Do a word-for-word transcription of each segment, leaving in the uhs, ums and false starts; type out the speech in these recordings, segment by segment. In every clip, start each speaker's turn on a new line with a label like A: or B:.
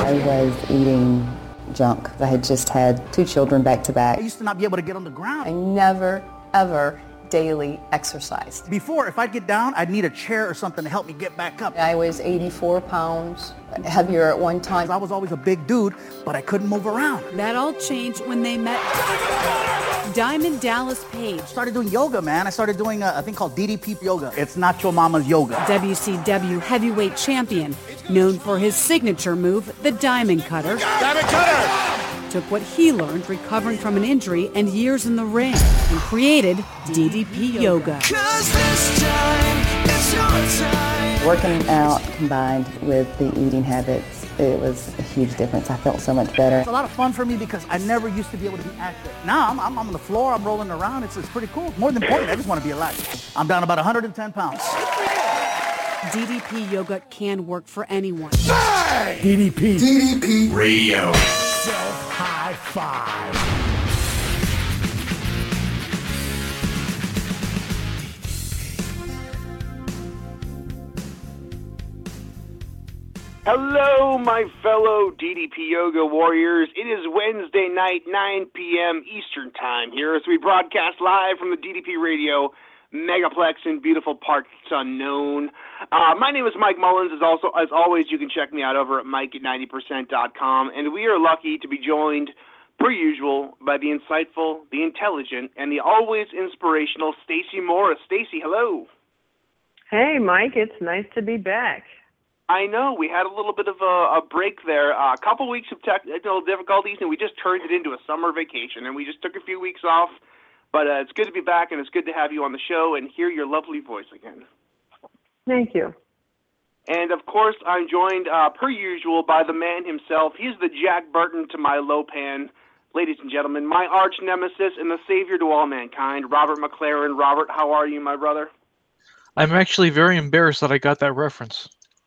A: I was eating junk. I had just had two children back to back.
B: I used to not be able to get on the ground.
A: I never, ever daily exercised.
B: Before, if I'd get down, I'd need a chair or something to help me get back up.
A: I was eighty-four pounds, heavier at one time.
B: I was always a big dude, but I couldn't move around.
C: That all changed when they met Diamond Dallas Page.
B: Started doing yoga, man. I started doing a, a thing called D D P yoga. It's not your mama's yoga.
C: W C W heavyweight champion, known for his signature move, the Diamond Cutter.
D: Diamond Cutter!
C: Took what he learned recovering from an injury and years in the ring and created D D P Yoga.
D: 'Cause this time, it's your time.
A: Working out combined with the eating habits, it was a huge difference. I felt so much better.
B: It's a lot of fun for me because I never used to be able to be active. Now I'm, I'm on the floor, I'm rolling around. It's, it's pretty cool. More than important, I just want to be alive. I'm down about one hundred ten pounds.
C: D D P Yoga can work for anyone.
D: Bang!
E: D D P.
D: D D P Radio.
E: Self-high five.
F: Hello, my fellow D D P Yoga warriors. It is Wednesday night, nine p.m. Eastern Time here as we broadcast live from the D D P Radio Megaplex in beautiful Parts Unknown. Uh, my name is Mike Mullins. As also, as always, you can check me out over at mike at ninety percent dot com. And we are lucky to be joined, per usual, by the insightful, the intelligent, and the always inspirational Stacey Morris. Stacey, hello.
G: Hey, Mike. It's nice to be back.
F: I know. We had a little bit of a, a break there. Uh, a couple weeks of technical difficulties, and we just turned it into a summer vacation, and we just took a few weeks off. But uh, it's good to be back, and it's good to have you on the show and hear your lovely voice again.
G: Thank you.
F: And, of course, I'm joined, uh, per usual, by the man himself. He's the Jack Burton to my Lopan. Ladies and gentlemen, my arch nemesis and the savior to all mankind, Robert McLaren. Robert, how are you, my brother?
H: I'm actually very embarrassed that I got that reference.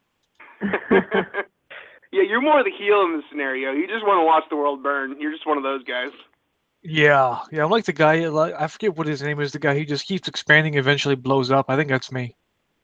F: Yeah, you're more the heel in this scenario. You just want to watch the world burn. You're just one of those guys.
H: Yeah, yeah, I'm like the guy, like, I forget what his name is, the guy who just keeps expanding, eventually blows up. I think that's me.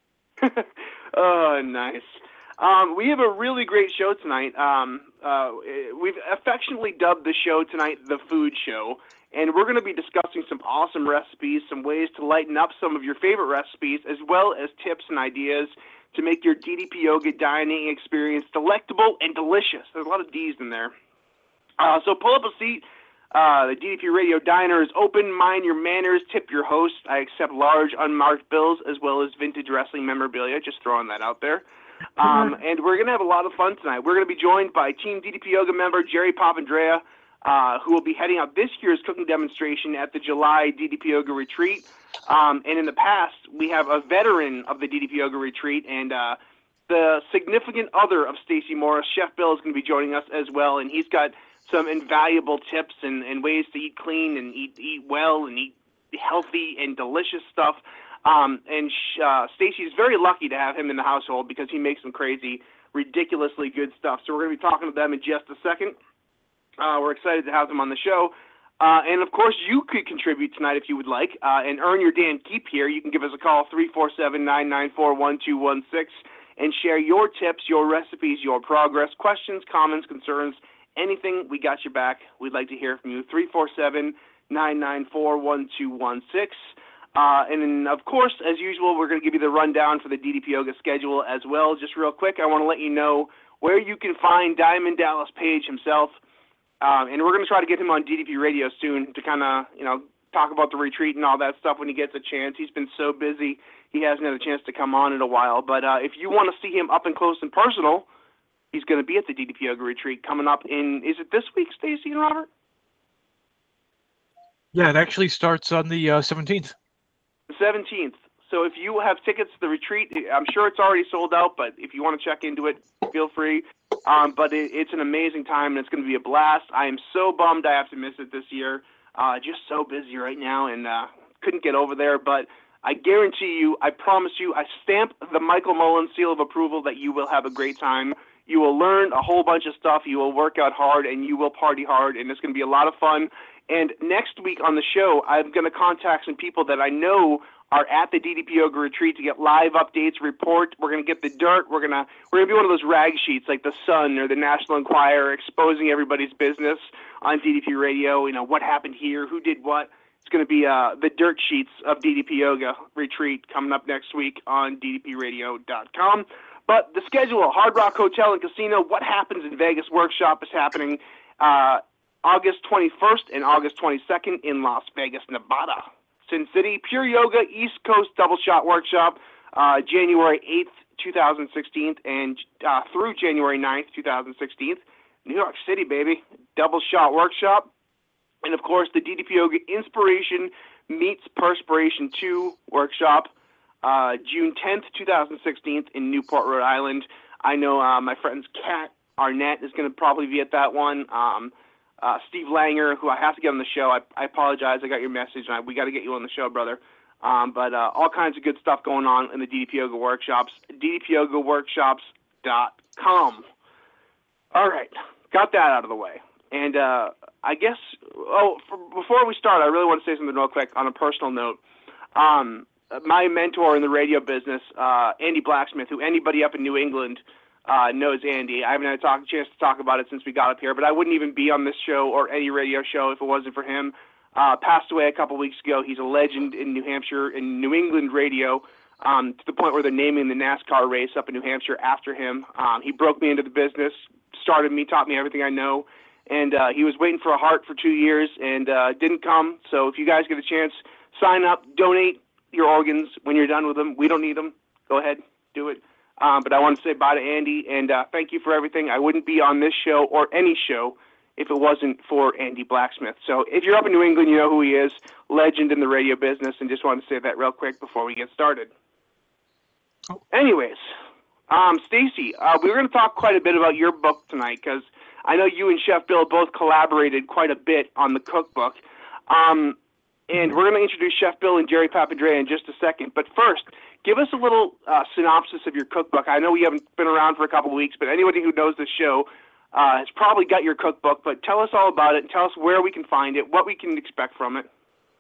F: Oh, nice. Um, we have a really great show tonight. Um, uh, we've affectionately dubbed the show tonight The Food Show, and we're going to be discussing some awesome recipes, some ways to lighten up some of your favorite recipes, as well as tips and ideas to make your D D P Yoga dining experience delectable and delicious. There's a lot of D's in there. Uh, so pull up a seat. Uh, the D D P Radio Diner is open. Mind your manners. Tip your host. I accept large unmarked bills as well as vintage wrestling memorabilia. Just throwing that out there. Um, and we're going to have a lot of fun tonight. We're going to be joined by Team D D P Yoga member Jerry Papandrea, uh, who will be heading out this year's cooking demonstration at the July D D P Yoga Retreat. Um, and in the past, we have a veteran of the D D P Yoga Retreat, and uh, the significant other of Stacey Morris, Chef Bill, is going to be joining us as well, and he's got some invaluable tips and, and ways to eat clean and eat eat well and eat healthy and delicious stuff. Um, and uh, Stacey is very lucky to have him in the household because he makes some crazy, ridiculously good stuff. So we're going to be talking to them in just a second. Uh, we're excited to have them on the show. Uh, and, of course, you could contribute tonight if you would like uh, and earn your damn keep here. You can give us a call, three four seven, nine nine four, one two one six, and share your tips, your recipes, your progress, questions, comments, concerns, anything. We got your back. We'd like to hear from you, three four seven, nine nine four, one two one six. Uh, and, then, of course, as usual, we're going to give you the rundown for the D D P Yoga schedule as well. Just real quick, I want to let you know where you can find Diamond Dallas Page himself. Um, and we're going to try to get him on D D P Radio soon to kind of, you know, talk about the retreat and all that stuff when he gets a chance. He's been so busy, he hasn't had a chance to come on in a while. But uh, if you want to see him up and close and personal, he's going to be at the D D P Yoga Retreat coming up in, is it this week, Stacey and Robert?
H: Yeah, it actually starts on the uh, seventeenth.
F: The seventeenth. So if you have tickets to the retreat, I'm sure it's already sold out, but if you want to check into it, feel free. Um, but it, it's an amazing time, and it's going to be a blast. I am so bummed I have to miss it this year. Uh, just so busy right now, and uh, couldn't get over there. But I guarantee you, I promise you, I stamp the Michael Mullins seal of approval that you will have a great time. You will learn a whole bunch of stuff. You will work out hard, and you will party hard, and it's going to be a lot of fun. And next week on the show, I'm going to contact some people that I know are at the D D P Yoga retreat to get live updates, report. We're going to get the dirt. We're going to we're going to be one of those rag sheets like the Sun or the National Enquirer, exposing everybody's business on D D P Radio. You know, what happened here, who did what. It's going to be uh, the dirt sheets of D D P Yoga retreat coming up next week on D D P radio dot com. But the schedule, Hard Rock Hotel and Casino, What Happens in Vegas workshop is happening uh, August twenty-first and August twenty-second in Las Vegas, Nevada. Sin City, Pure Yoga East Coast Double Shot Workshop, uh, January eighth, twenty sixteen, and uh, through January ninth, twenty sixteen. New York City, baby. Double Shot Workshop. And, of course, the D D P Yoga Inspiration Meets Perspiration two Workshop, uh, June tenth, twenty sixteen in Newport, Rhode Island. I know uh, my friend's Kat Arnett is going to probably be at that one. Um, Uh, Steve Langer, who I have to get on the show. I, I apologize. I got your message, and I, we got to get you on the show, brother. Um, but uh, all kinds of good stuff going on in the D D P Yoga Workshops. D D P yoga workshops dot com. All right. Got that out of the way. And uh, I guess, oh, for, before we start, I really want to say something real quick on a personal note. Um, my mentor in the radio business, uh, Andy Blacksmith, who anybody up in New England Uh, knows Andy. I haven't had a talk, chance to talk about it since we got up here, but I wouldn't even be on this show or any radio show if it wasn't for him. Uh, passed away a couple weeks ago. He's a legend in New Hampshire, in New England radio, um, to the point where they're naming the NASCAR race up in New Hampshire after him. Um, he broke me into the business, started me, taught me everything I know, and uh, he was waiting for a heart for two years and uh, didn't come. So if you guys get a chance, sign up, donate your organs when you're done with them. We don't need them. Go ahead, do it. Um, but I want to say bye to Andy, and uh, thank you for everything. I wouldn't be on this show or any show if it wasn't for Andy Blacksmith. So if you're up in New England, you know who he is, legend in the radio business, and just wanted to say that real quick before we get started. Oh. Anyways, um, Stacy, uh, we were going to talk quite a bit about your book tonight because I know you and Chef Bill both collaborated quite a bit on the cookbook. Um, and we're going to introduce Chef Bill and Jerry Papandrea in just a second. But first, give us a little uh, synopsis of your cookbook. I know we haven't been around for a couple of weeks, but anybody who knows the show uh, has probably got your cookbook. But tell us all about it and tell us where we can find it, what we can expect from it.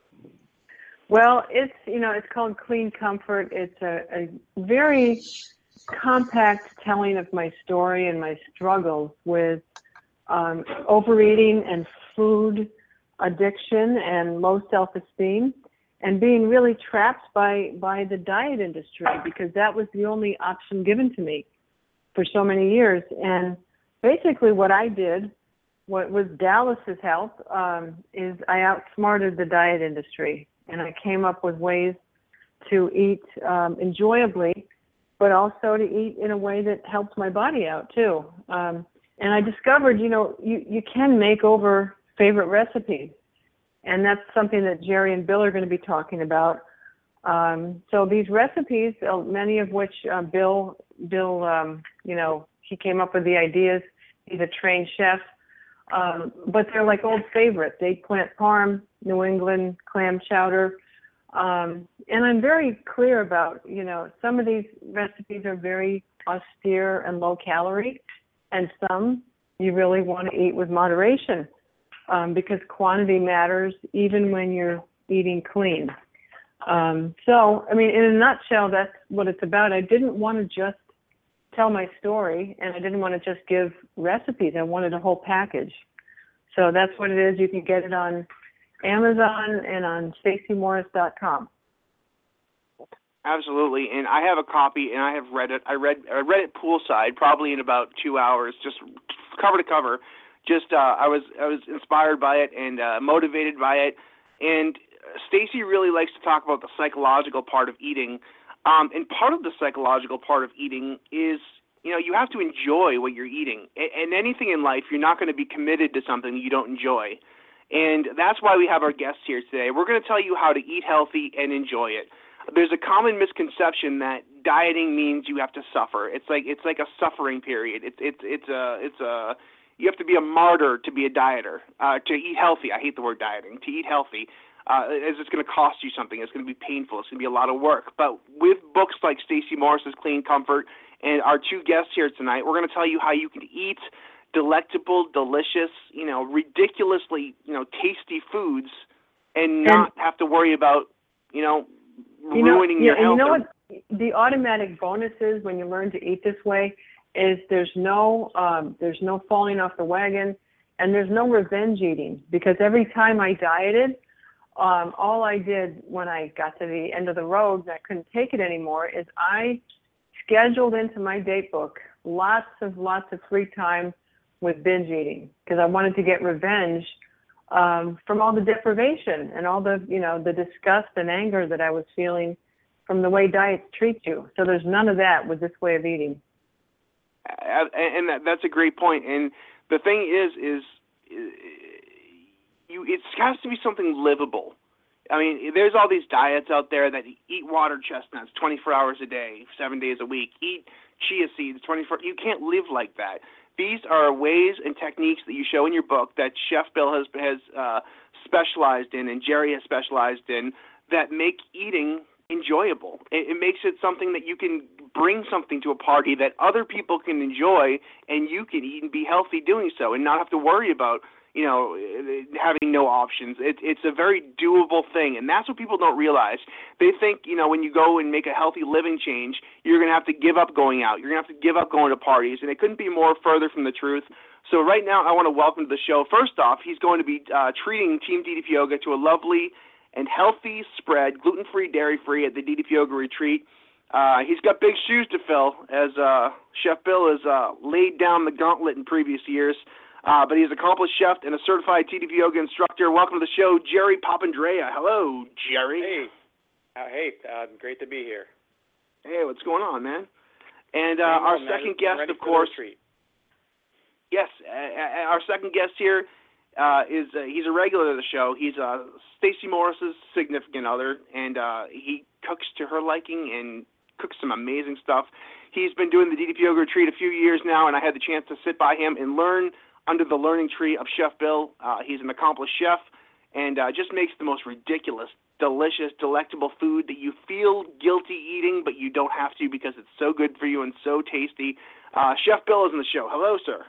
G: Well, it's, you know, it's called Clean Comfort. It's a, a very compact telling of my story and my struggles with um, overeating and food addiction and low self-esteem, and being really trapped by, by the diet industry because that was the only option given to me for so many years. And basically what I did, what was Dallas's help, um, is I outsmarted the diet industry, and I came up with ways to eat um, enjoyably, but also to eat in a way that helped my body out too. Um, and I discovered, you know, you, you can make over favorite recipes. And that's something that Jerry and Bill are going to be talking about. Um, so these recipes, uh, many of which uh, Bill, Bill, um, you know, he came up with the ideas. He's a trained chef. Um, but they're like old favorites. Eggplant parm, New England clam chowder. Um, and I'm very clear about, you know, some of these recipes are very austere and low calorie, and some you really want to eat with moderation. Um, because quantity matters even when you're eating clean. Um, so, I mean, in a nutshell, that's what it's about. I didn't want to just tell my story, and I didn't want to just give recipes. I wanted a whole package. So that's what it is. You can get it on Amazon and on Stacy Morris dot com.
F: Absolutely, and I have a copy, and I have read it. I read I read it poolside, probably in about two hours, just cover to cover. Just uh, I was I was inspired by it and uh, motivated by it. And Stacy really likes to talk about the psychological part of eating. Um, and part of the psychological part of eating is, you know, you have to enjoy what you're eating. And, and anything in life, you're not going to be committed to something you don't enjoy. And that's why we have our guests here today. We're going to tell you how to eat healthy and enjoy it. There's a common misconception that dieting means you have to suffer. It's like it's like a suffering period. It's it's it's a it's a you have to be a martyr to be a dieter, uh, to eat healthy. I hate the word dieting. To eat healthy, uh, is it's going to cost you something. It's going to be painful. It's going to be a lot of work. But with books like Stacy Morris's Clean Comfort and our two guests here tonight, we're going to tell you how you can eat delectable, delicious, you know, ridiculously, you know, tasty foods and not have to worry about, you know,
G: You know,
F: ruining
G: yeah,
F: your
G: and
F: health.
G: you know what? The automatic bonus is when you learn to eat this way is there's no um, there's no falling off the wagon, and there's no revenge eating, because every time I dieted, um, all I did when I got to the end of the road and I couldn't take it anymore is I scheduled into my date book lots of lots of free time with binge eating, because I wanted to get revenge um, from all the deprivation and all the, you know, the disgust and anger that I was feeling from the way diets treat you. So there's none of that with this way of eating.
F: Uh, and that, that's a great point. And the thing is, is you, it has to be something livable. I mean, there's all these diets out there that eat water chestnuts twenty-four hours a day, seven days a week, eat chia seeds twenty-four. You can't live like that. These are ways and techniques that you show in your book that Chef Bill has has uh, specialized in, and Jerry has specialized in, that make eating enjoyable. It, it makes it something that you can bring something to a party that other people can enjoy, and you can eat and be healthy doing so, and not have to worry about, you know, having no options. It, it's a very doable thing, and that's what people don't realize. They think, you know, when you go and make a healthy living change, you're going to have to give up going out. You're going to have to give up going to parties, and it couldn't be more further from the truth. So right now I want to welcome to the show, first off, he's going to be uh, treating Team D D P Yoga to a lovely and healthy spread, gluten-free, dairy-free, at the D D P Yoga retreat. Uh, he's got big shoes to fill, as uh, Chef Bill has uh, laid down the gauntlet in previous years. Uh, but he's an accomplished chef and a certified T D P Yoga instructor. Welcome to the show, Jerry Papandrea. Hello, Jerry.
I: Hey, uh, hey, uh, great to be here.
F: Hey, what's going on, man? And uh, our
I: on,
F: second
I: man.
F: guest, of course. Yes, uh, our second guest here uh, is uh, he's a regular of the show. He's uh, Stacey Morris's significant other, and uh, he cooks to her liking and cooks some amazing stuff. He's been doing the D D P Yoga retreat a few years now, and I had the chance to sit by him and learn under the learning tree of Chef Bill. Uh, he's an accomplished chef, and uh, just makes the most ridiculous, delicious, delectable food that you feel guilty eating, but you don't have to because it's so good for you and so tasty. Uh, Chef Bill is on the show. Hello, sir.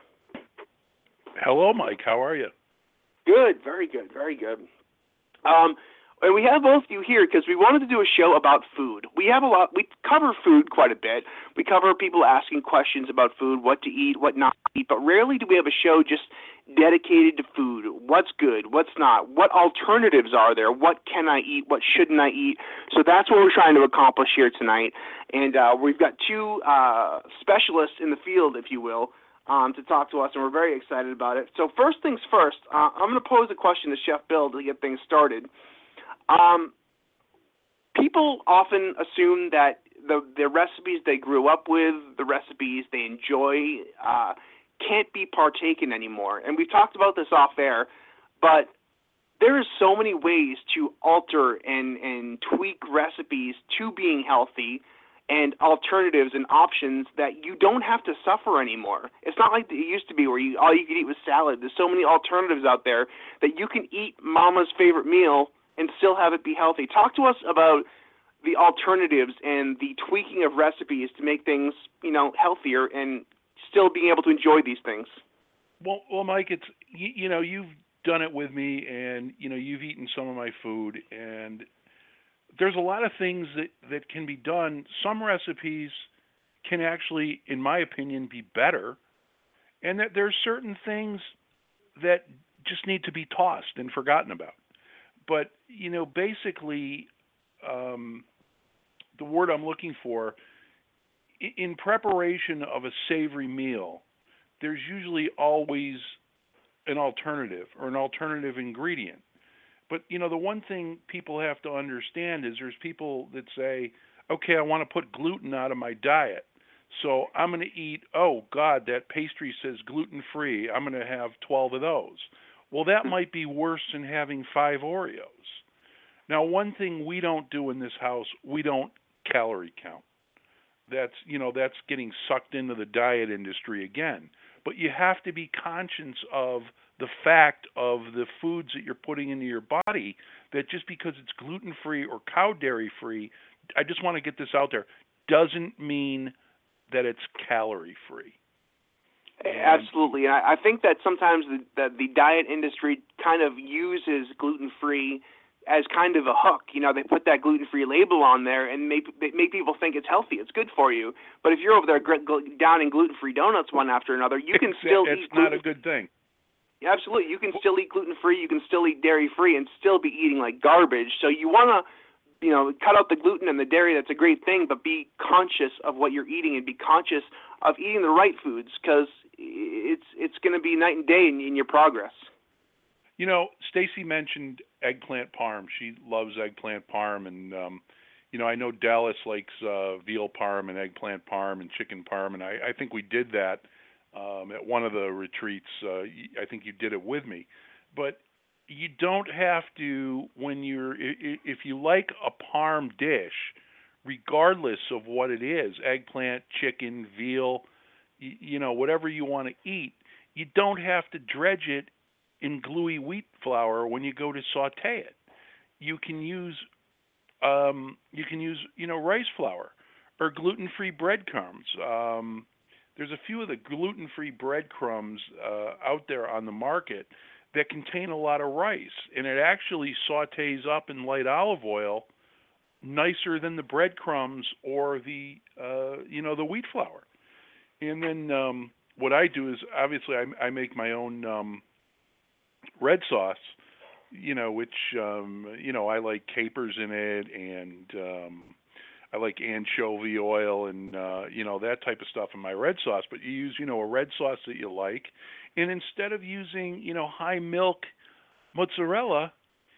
J: Hello, Mike. How are you?
F: Good. Very good. Very good. Um, and we have both of you here because we wanted to do a show about food. We have a lot. We cover food quite a bit. We cover people asking questions about food, what to eat, what not to eat, but rarely do we have a show just dedicated to food. What's good, what's not, what alternatives are there, what can I eat, what shouldn't I eat. So that's what we're trying to accomplish here tonight. And uh, we've got two uh, specialists in the field, if you will, um, to talk to us, and we're very excited about it. So first things first, uh, I'm going to pose a question to Chef Bill to get things started. Um, people often assume that the, the recipes they grew up with, the recipes they enjoy, uh, can't be partaken anymore. And we've talked about this off air, but there are so many ways to alter and, and tweak recipes to being healthy, and alternatives and options that you don't have to suffer anymore. It's not like it used to be where you all you could eat was salad. There's so many alternatives out there that you can eat mama's favorite meal and still have it be healthy. Talk to us about the alternatives and the tweaking of recipes to make things, you know, healthier and still being able to enjoy these things.
J: Well, well, Mike, it's you, you know you've done it with me, and you know you've eaten some of my food, and there's a lot of things that, that can be done. Some recipes can actually, in my opinion, be better, and that there's certain things that just need to be tossed and forgotten about. But, you know, basically, um, the word I'm looking for, in preparation of a savory meal, there's usually always an alternative or an alternative ingredient. But, you know, the one thing people have to understand is there's people that say, okay, I want to put gluten out of my diet. So I'm going to eat, oh, God, that pastry says gluten-free. I'm going to have twelve of those. Well, that might be worse than having five Oreos. Now, one thing we don't do in this house, we don't calorie count. That's, you know, that's getting sucked into the diet industry again. But you have to be conscious of the fact of the foods that you're putting into your body, that just because it's gluten-free or cow dairy-free, I just want to get this out there, doesn't mean that it's calorie-free.
F: Absolutely. I, I think that sometimes the, the, the diet industry kind of uses gluten-free as kind of a hook. You know, they put that gluten-free label on there and make they make people think it's healthy, it's good for you. But if you're over there gl- gl- downing gluten-free donuts one after another, you can still
J: it's
F: eat
J: not
F: gluten-
J: a good thing.
F: Absolutely, you can still eat gluten-free, you can still eat dairy-free, and still be eating like garbage. So you want to, you know, cut out the gluten and the dairy. That's a great thing, but be conscious of what you're eating and be conscious of eating the right foods, because it's it's going to be night and day in, in your progress.
J: You know, Stacy mentioned eggplant parm. She loves eggplant parm, and um, you know, I know Dallas likes uh, veal parm and eggplant parm and chicken parm, and I, I think we did that um, at one of the retreats. Uh, I think you did it with me, but you don't have to when you're if you like a parm dish, regardless of what it is, eggplant, chicken, veal, you, you know, whatever you want to eat, you don't have to dredge it in gluey wheat flour when you go to saute it. You can use um, you can use you know rice flour or gluten-free breadcrumbs. Um, there's a few of the gluten-free breadcrumbs uh, out there on the market that contain a lot of rice, and it actually sautés up in light olive oil nicer than the breadcrumbs or the uh, you know the wheat flour. And then um, what I do is obviously I, I make my own um, red sauce, you know, which um, you know I like capers in it, and um, I like anchovy oil and uh, you know that type of stuff in my red sauce. But you use you know a red sauce that you like, and instead of using you know high milk mozzarella,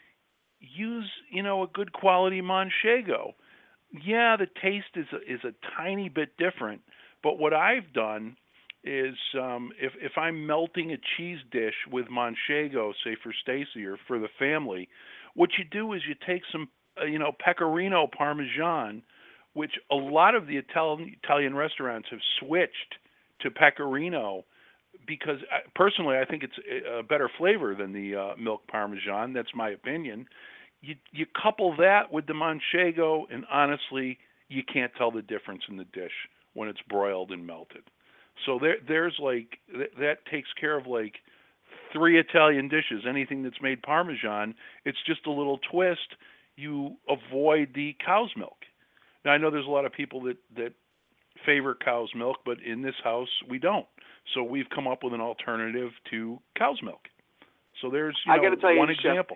J: use you know a good quality manchego. Yeah, the taste is a, is a tiny bit different, but what I've done is um, if if I'm melting a cheese dish with manchego, say for Stacy or for the family, what you do is you take some uh, you know pecorino parmesan, which a lot of the Italian Italian restaurants have switched to pecorino because I, personally I think it's a better flavor than the uh, milk parmesan. That's my opinion. You you couple that with the manchego, and honestly, you can't tell the difference in the dish when it's broiled and melted. So there there's like th- that takes care of like three Italian dishes. Anything that's made parmesan, it's just a little twist. You avoid the cow's milk. Now I know there's a lot of people that that favor cow's milk, but in this house we don't. So we've come up with an alternative to cow's milk. So there's you
F: I
J: know
F: gotta tell
J: one
F: you,
J: example.
F: Chef,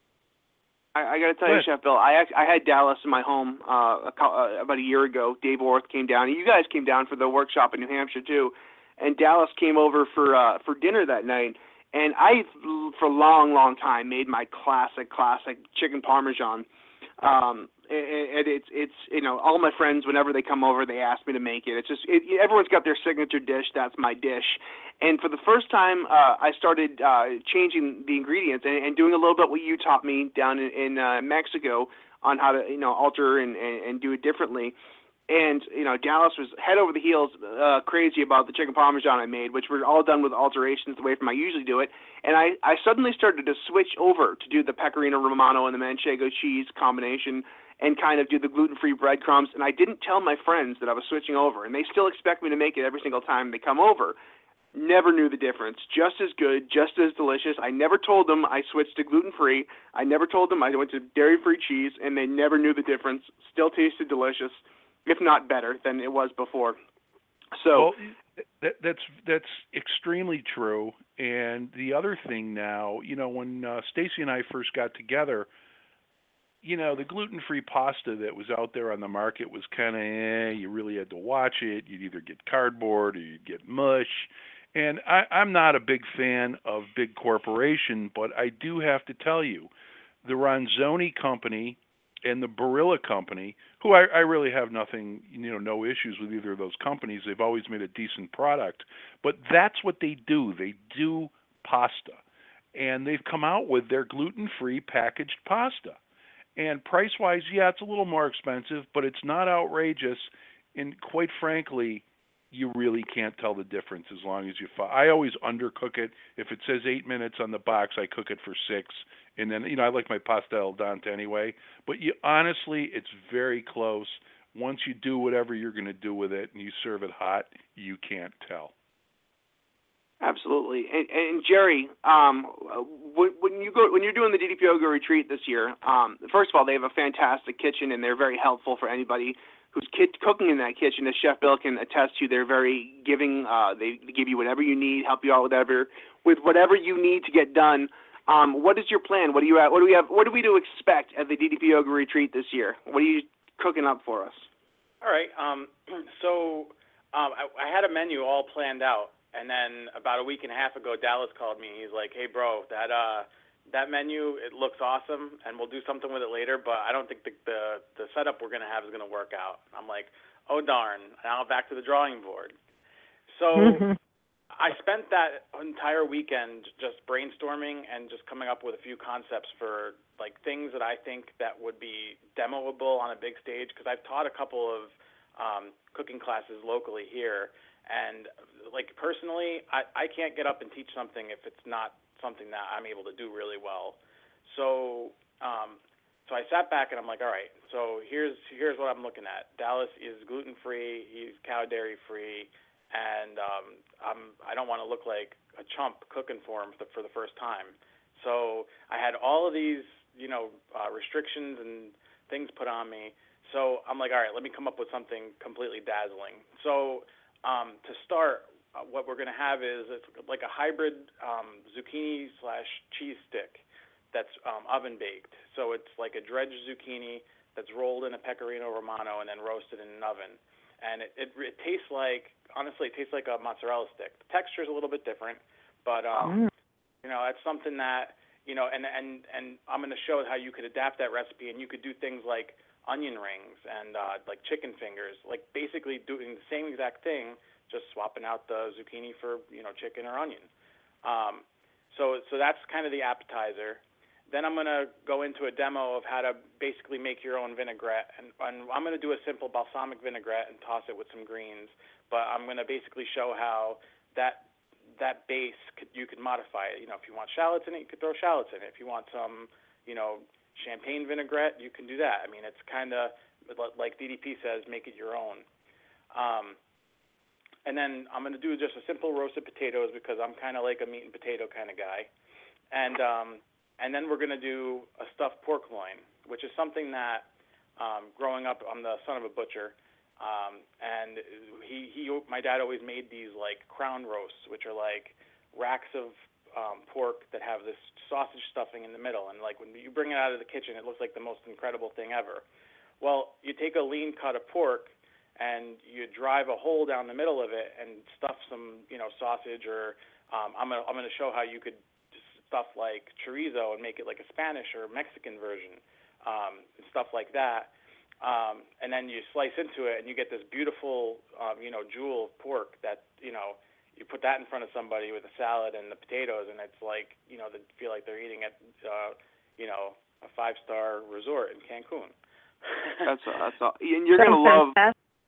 F: I, I got to tell
J: Go
F: you,
J: ahead.
F: Chef Bill, I act- I had Dallas in my home uh, a, co- uh, about a year ago. Dave Orth came down, and you guys came down for the workshop in New Hampshire too. And Dallas came over for uh, for dinner that night. And I, for a long, long time, made my classic, classic chicken parmesan. Um, and, and it's it's you know all my friends, whenever they come over, they ask me to make it. It's just it, everyone's got their signature dish. That's my dish. And for the first time, uh, I started uh, changing the ingredients and, and doing a little bit what you taught me down in, in uh, Mexico on how to you know alter and, and, and do it differently. And you know Dallas was head over the heels uh, crazy about the chicken parmesan I made, which were all done with alterations the way from I usually do it. And I, I suddenly started to switch over to do the pecorino romano and the manchego cheese combination and kind of do the gluten-free breadcrumbs. And I didn't tell my friends that I was switching over, and they still expect me to make it every single time they come over. Never knew the difference. Just as good, just as delicious. I never told them I switched to gluten-free. I never told them I went to dairy-free cheese, and they never knew the difference. Still tasted delicious, if not better than it was before. So
J: well, that, that's that's extremely true. And the other thing now, you know, when uh, Stacy and I first got together, you know, the gluten-free pasta that was out there on the market was kind of, eh, you really had to watch it. You'd either get cardboard or you'd get mush. And I, I'm not a big fan of big corporation, but I do have to tell you, the Ronzoni company and the Barilla company, who I, I really have nothing, you know, no issues with either of those companies. They've always made a decent product. But that's what they do. They do pasta. And they've come out with their gluten-free packaged pasta. And price-wise, yeah, it's a little more expensive, but it's not outrageous. And quite frankly, you really can't tell the difference as long as you follow. I always undercook it. If it says eight minutes on the box, I cook it for six. And then, you know, I like my pasta al dente anyway. But you honestly, it's very close. Once you do whatever you're going to do with it and you serve it hot, you can't tell.
F: Absolutely. And, and Jerry, um, when, when you go when you're doing the D D P Yoga retreat this year, um, first of all, they have a fantastic kitchen and they're very helpful for anybody who's kit- cooking in that kitchen. As Chef Bill can attest to, they're very giving. Uh, they give you whatever you need, help you out with whatever with whatever you need to get done. Um, what is your plan? What do you what do we have? What do we to expect at the D D P Yoga retreat this year? What are you cooking up for us?
I: All right. Um, so um, I, I had a menu all planned out. And then about a week and a half ago, Dallas called me. He's like, "Hey, bro, that uh, that menu, it looks awesome, and we'll do something with it later. But I don't think the the, the setup we're gonna have is gonna work out." I'm like, "Oh darn!" Now back to the drawing board. So I spent that entire weekend just brainstorming and just coming up with a few concepts for like things that I think that would be demoable on a big stage. Because I've taught a couple of um, cooking classes locally here. And like personally, I, I can't get up and teach something if it's not something that I'm able to do really well. So um, so I sat back and I'm like, all right, so here's here's what I'm looking at. Dallas is gluten free, he's cow dairy free, and um, I'm I don't want to look like a chump cooking for him for the, for the first time. So I had all of these you know uh, restrictions and things put on me. So I'm like, all right, let me come up with something completely dazzling. So Um, to start, uh, what we're going to have is it's like a hybrid um, zucchini slash cheese stick that's um, oven baked. So it's like a dredged zucchini that's rolled in a pecorino romano and then roasted in an oven. And it, it, it tastes like, honestly, it tastes like a mozzarella stick. The texture is a little bit different, but um, mm. you know, it's something that you know, and and and I'm going to show how you could adapt that recipe, and you could do things like onion rings and uh, like chicken fingers, like basically doing the same exact thing, just swapping out the zucchini for you know chicken or onion. Um, so so that's kind of the appetizer. Then I'm going to go into a demo of how to basically make your own vinaigrette, and, and I'm going to do a simple balsamic vinaigrette and toss it with some greens. But I'm going to basically show how that that base could, you could modify it. You know, if you want shallots in it, you could throw shallots in it. If you want some, you know. champagne vinaigrette, you can do that. I mean, it's kind of like D D P says, make it your own. Um, and then I'm going to do just a simple roasted potatoes because I'm kind of like a meat and potato kind of guy. And um, and then we're going to do a stuffed pork loin, which is something that um, growing up, I'm the son of a butcher, um, and he, he my dad always made these like crown roasts, which are like racks of Um, pork that have this sausage stuffing in the middle, and like when you bring it out of the kitchen, it looks like the most incredible thing ever. Well, you take a lean cut of pork and you drive a hole down the middle of it and stuff some, you know, sausage, or um, I'm gonna I'm gonna show how you could stuff like chorizo and make it like a Spanish or Mexican version, um, and stuff like that. Um, and then you slice into it and you get this beautiful, um, you know, jewel of pork that you know. You put that in front of somebody with a salad and the potatoes, and it's like, you know, they feel like they're eating at, uh, you know, a five-star resort in Cancun.
F: That's all, that's all. And you're gonna love.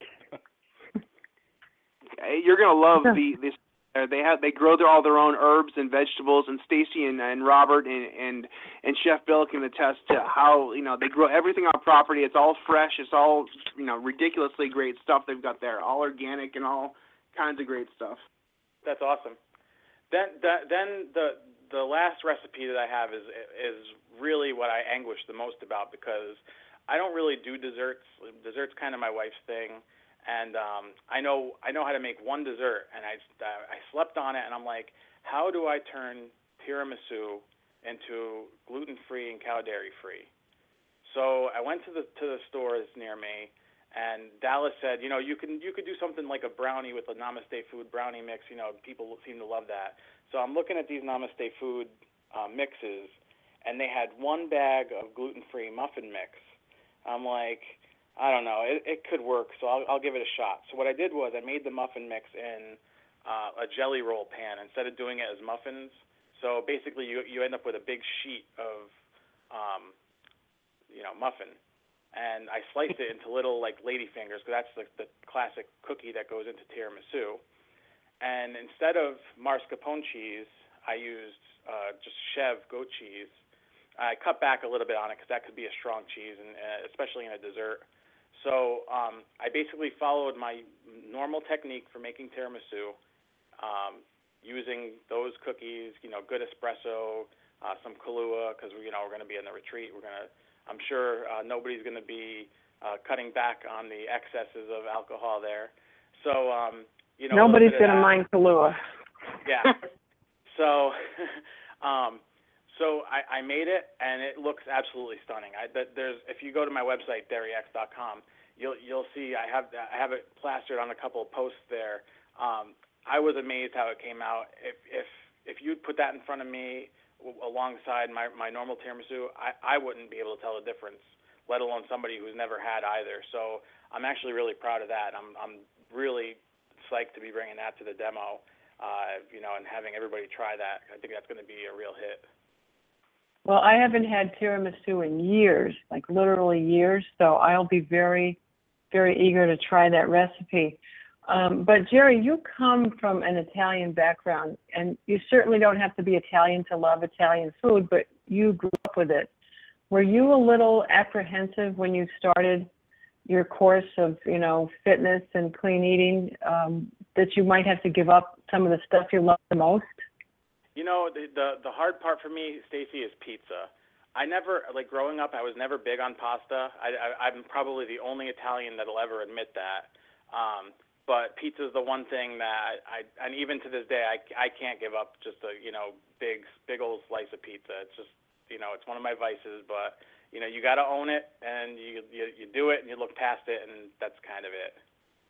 F: You're gonna love the this. Uh, they have they grow their, all their own herbs and vegetables, and Stacy and, and Robert and, and and Chef Bill can attest to how you know they grow everything on property. It's all fresh. It's all you know ridiculously great stuff they've got there, all organic and all kinds of great stuff.
I: That's awesome. Then, then the the last recipe that I have is is really what I anguish the most about because I don't really do desserts. Desserts kind of my wife's thing, and um, I know I know how to make one dessert, and I I slept on it, and I'm like, how do I turn tiramisu into gluten-free and cow dairy-free? So I went to the to the store that's near me. And Dallas said, you know, you can you could do something like a brownie with a Namaste Food brownie mix. You know, people seem to love that. So I'm looking at these Namaste Food uh, mixes, and they had one bag of gluten-free muffin mix. I'm like, I don't know, it, it could work, so I'll, I'll give it a shot. So what I did was I made the muffin mix in uh, a jelly roll pan instead of doing it as muffins. So basically, you you end up with a big sheet of, um, you know, muffin. And I sliced it into little, like, lady fingers, because that's the, the classic cookie that goes into tiramisu. And instead of mascarpone cheese, I used uh, just Chev goat cheese. I cut back a little bit on it because that could be a strong cheese, and uh, especially in a dessert. So um, I basically followed my normal technique for making tiramisu. Um, using those cookies, you know, good espresso, uh, some Kahlua, because you know we're going to be in the retreat. We're going to, I'm sure uh, nobody's going to be uh, cutting back on the excesses of alcohol there. So, um, you know,
G: nobody's going to mind Kahlua.
I: Yeah. So, um, so I, I made it, and it looks absolutely stunning. I, there's, if you go to my website, dairy x dot com, you'll you'll see I have I have it plastered on a couple of posts there. Um, I was amazed how it came out. If if if you'd put that in front of me alongside my, my normal tiramisu, I, I wouldn't be able to tell the difference, let alone somebody who's never had either. So I'm actually really proud of that. I'm I'm really psyched to be bringing that to the demo, uh, you know, and having everybody try that. I think that's going to be a real hit.
G: Well, I haven't had tiramisu in years, like literally years, so I'll be very, very eager to try that recipe. Um, but Jerry, you come from an Italian background, and you certainly don't have to be Italian to love Italian food, but you grew up with it. Were you a little apprehensive when you started your course of, you know, fitness and clean eating, um, that you might have to give up some of the stuff you love the most?
I: You know, the, the the hard part for me, Stacy, is pizza. I never, like growing up, I was never big on pasta. I, I, I'm probably the only Italian that'll ever admit that. Um, but pizza is the one thing that I, I, and even to this day, I, I can't give up just a, you know, big, big old slice of pizza. It's just, you know, it's one of my vices, but, you know, you got to own it, and you, you you do it, and you look past it, and that's kind of it.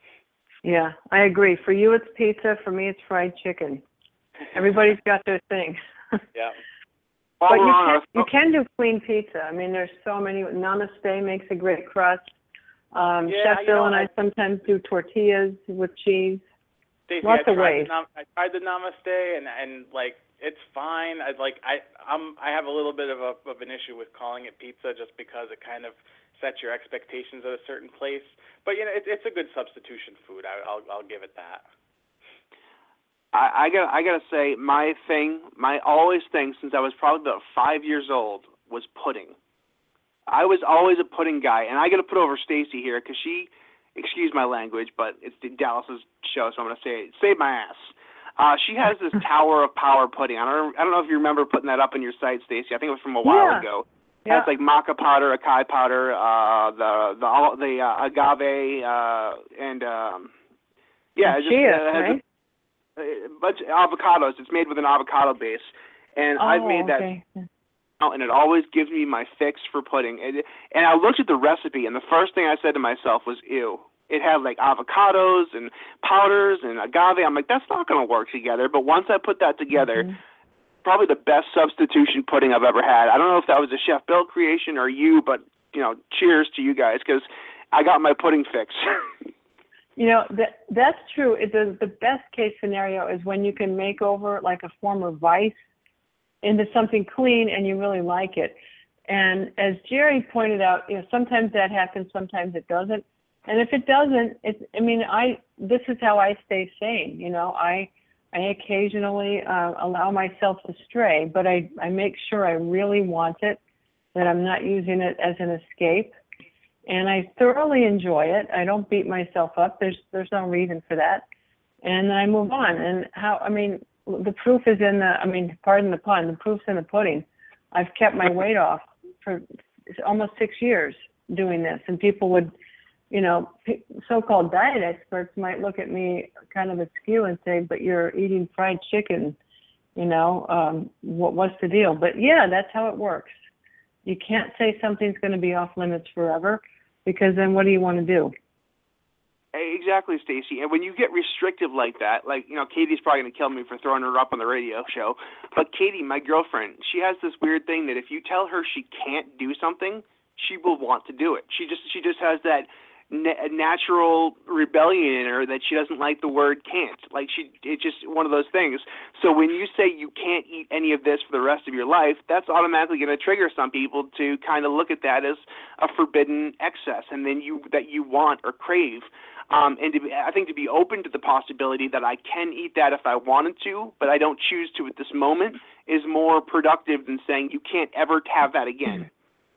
G: Yeah, I agree. For you, it's pizza. For me, it's fried chicken. Everybody's got their thing.
I: Yeah.
G: But you can, you can do clean pizza. I mean, there's so many. Namaste makes a great crust. Um,
I: Yeah,
G: Chef
I: you
G: Bill
I: know,
G: and I,
I: I-
G: sometimes do tortillas with cheese.
I: Stacey,
G: Lots
I: I
G: of
I: tried
G: ways.
I: The, nam- I tried the Namaste, and and like it's fine. I like I I'm I have a little bit of a of an issue with calling it pizza just because it kind of sets your expectations at a certain place. But you know, it, it's a good substitution food. I, I'll I'll give it that.
F: I, I got I gotta say, my thing, my always thing since I was probably about five years old was pudding. I was always a pudding guy, and I got to put over Stacy here because she, excuse my language, but it's the Dallas's show, so I'm gonna say it. Save my ass. Uh, she has this Tower of Power pudding. I don't I don't know if you remember putting that up on your site, Stacy. I think it was from a while
G: Yeah.
F: ago. It
G: Yeah.
F: has like maca powder, acai powder, uh, the the the uh, agave, uh, and um, yeah, it just
G: Chia,
F: uh, has
G: right?
F: a bunch of avocados. It's made with an avocado base, and
G: Oh,
F: I've made that,
G: okay.
F: and it always gives me my fix for pudding. And, and I looked at the recipe, and the first thing I said to myself was, "Ew." It had like avocados and powders and agave. I'm like, that's not going to work together. But once I put that together,
G: Mm-hmm.
F: probably the best substitution pudding I've ever had. I don't know if that was a Chef Bill creation or you, but you know, cheers to you guys because I got my pudding fix.
G: You know, that that's true. It, the, the best case scenario is when you can make over like a former vice into something clean and you really like it. And as Jerry pointed out, you know, sometimes that happens, sometimes it doesn't. And if it doesn't, it's, I mean, I, this is how I stay sane. You know, I, I occasionally uh, allow myself to stray, but I, I make sure I really want it, that I'm not using it as an escape. And I thoroughly enjoy it. I don't beat myself up. There's there's no reason for that. And I move on. And how, I mean, the proof is in the, I mean, pardon the pun, the proof's in the pudding. I've kept my weight off for almost six years doing this. And people would, you know, so-called diet experts might look at me kind of askew and say, but you're eating fried chicken, you know, um, what, what's the deal? But yeah, that's how it works. You can't say something's going to be off limits forever, because then what do you want to do?
F: Exactly, Stacy. And when you get restrictive like that, like, you know, Katie's probably going to kill me for throwing her up on the radio show, but Katie, my girlfriend, she has this weird thing that if you tell her she can't do something, she will want to do it. She just she just has that na- natural rebellion in her that she doesn't like the word can't. Like, she, it's just one of those things. So when you say you can't eat any of this for the rest of your life, that's automatically going to trigger some people to kind of look at that as a forbidden excess, and then you that you want or crave. Um, and to be, I think to be open to the possibility that I can eat that if I wanted to, but I don't choose to at this moment, is more productive than saying you can't ever have that again.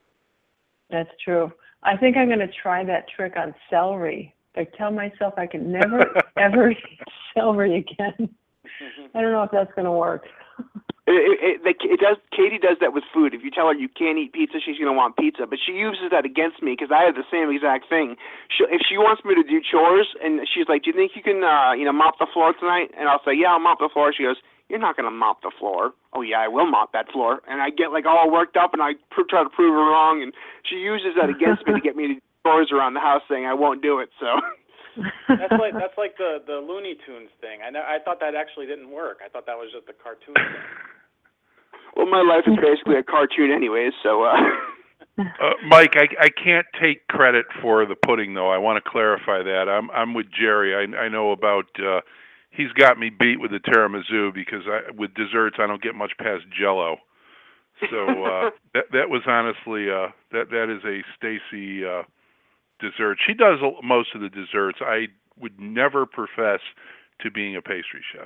G: That's true. I think I'm going to try that trick on celery. I tell myself I can never, ever eat celery again. I don't know if that's going to work.
F: It, it, it does. Katie does that with food. If you tell her you can't eat pizza, she's going to want pizza. But she uses that against me because I have the same exact thing. She, if she wants me to do chores and she's like, "Do you think you can, uh, you know, mop the floor tonight?" And I'll say, "Yeah, I'll mop the floor." She goes, "You're not going to mop the floor." "Oh yeah, I will mop that floor." And I get like all worked up and I pr- try to prove her wrong. And she uses that against me to get me to do chores around the house, saying I won't do it. So.
I: That's like that's like the the Looney Tunes thing. I know, I thought that actually didn't work. I thought that was just a cartoon thing.
F: Well, my life is basically a cartoon anyways, so... Uh...
J: uh, Mike, I, I can't take credit for the pudding, though. I want to clarify that. I'm I'm with Jerry. I, I know about... Uh, he's got me beat with the tiramisu because I, with desserts, I don't get much past Jell-O. So uh, that that was honestly... Uh, that that is a Stacy uh, dessert. She does most of the desserts. I would never profess to being a pastry chef.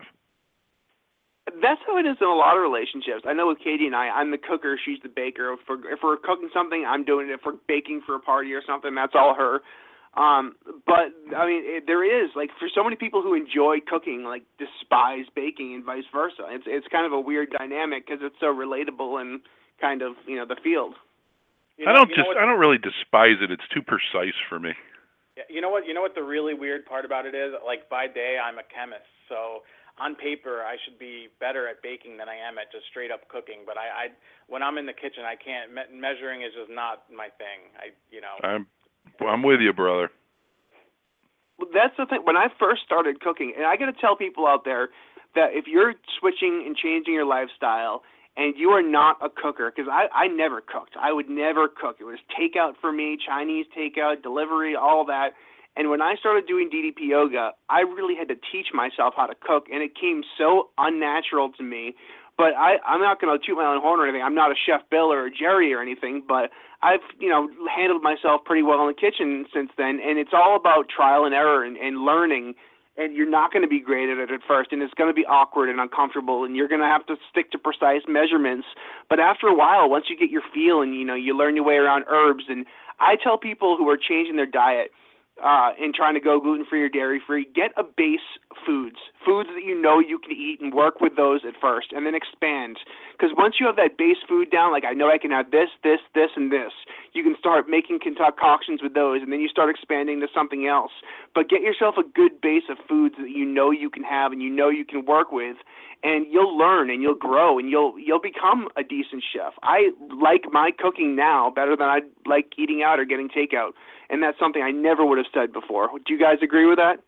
F: That's how it is in a lot of relationships. I know with Katie and I, I'm the cooker, she's the baker. If we're, if we're cooking something, I'm doing it. If we're baking for a party or something, that's all her. Um, but, I mean, it, there is, like, for so many people who enjoy cooking, like, despise baking and vice versa. It's it's kind of a weird dynamic because it's so relatable and kind of, you know, the field.
I: You know,
J: I don't
I: you
J: just, I don't really despise it. It's too precise for me.
I: Yeah, you know what? You know what the really weird part about it is? Like, by day, I'm a chemist, so... On paper, I should be better at baking than I am at just straight up cooking. But I, I when I'm in the kitchen, I can't. Me- measuring is just not my thing. I, you know.
J: I'm, I'm with you, brother.
F: Well, that's the thing. When I first started cooking, and I got to tell people out there that if you're switching and changing your lifestyle, and you are not a cooker, because I, I never cooked. I would never cook. It was takeout for me, Chinese takeout, delivery, all that. And when I started doing D D P yoga, I really had to teach myself how to cook, and it came so unnatural to me. But I, I'm not going to toot my own horn or anything. I'm not a Chef Bill or a Jerry or anything, but I've, you know, handled myself pretty well in the kitchen since then. And it's all about trial and error and, and learning. And you're not going to be great at it at first, and it's going to be awkward and uncomfortable, and you're going to have to stick to precise measurements. But after a while, once you get your feel and, you know, you learn your way around herbs, and I tell people who are changing their diet, Uh, and trying to go gluten-free or dairy-free, get a base foods, foods that you know you can eat and work with those at first, and then expand. Because once you have that base food down, like I know I can have this, this, this, and this, you can start making concoctions with those, and then you start expanding to something else. But get yourself a good base of foods that you know you can have and you know you can work with, and you'll learn and you'll grow and you'll you'll become a decent chef. I like my cooking now better than I like eating out or getting takeout. And that's something I never would have said before. Do you guys agree with that?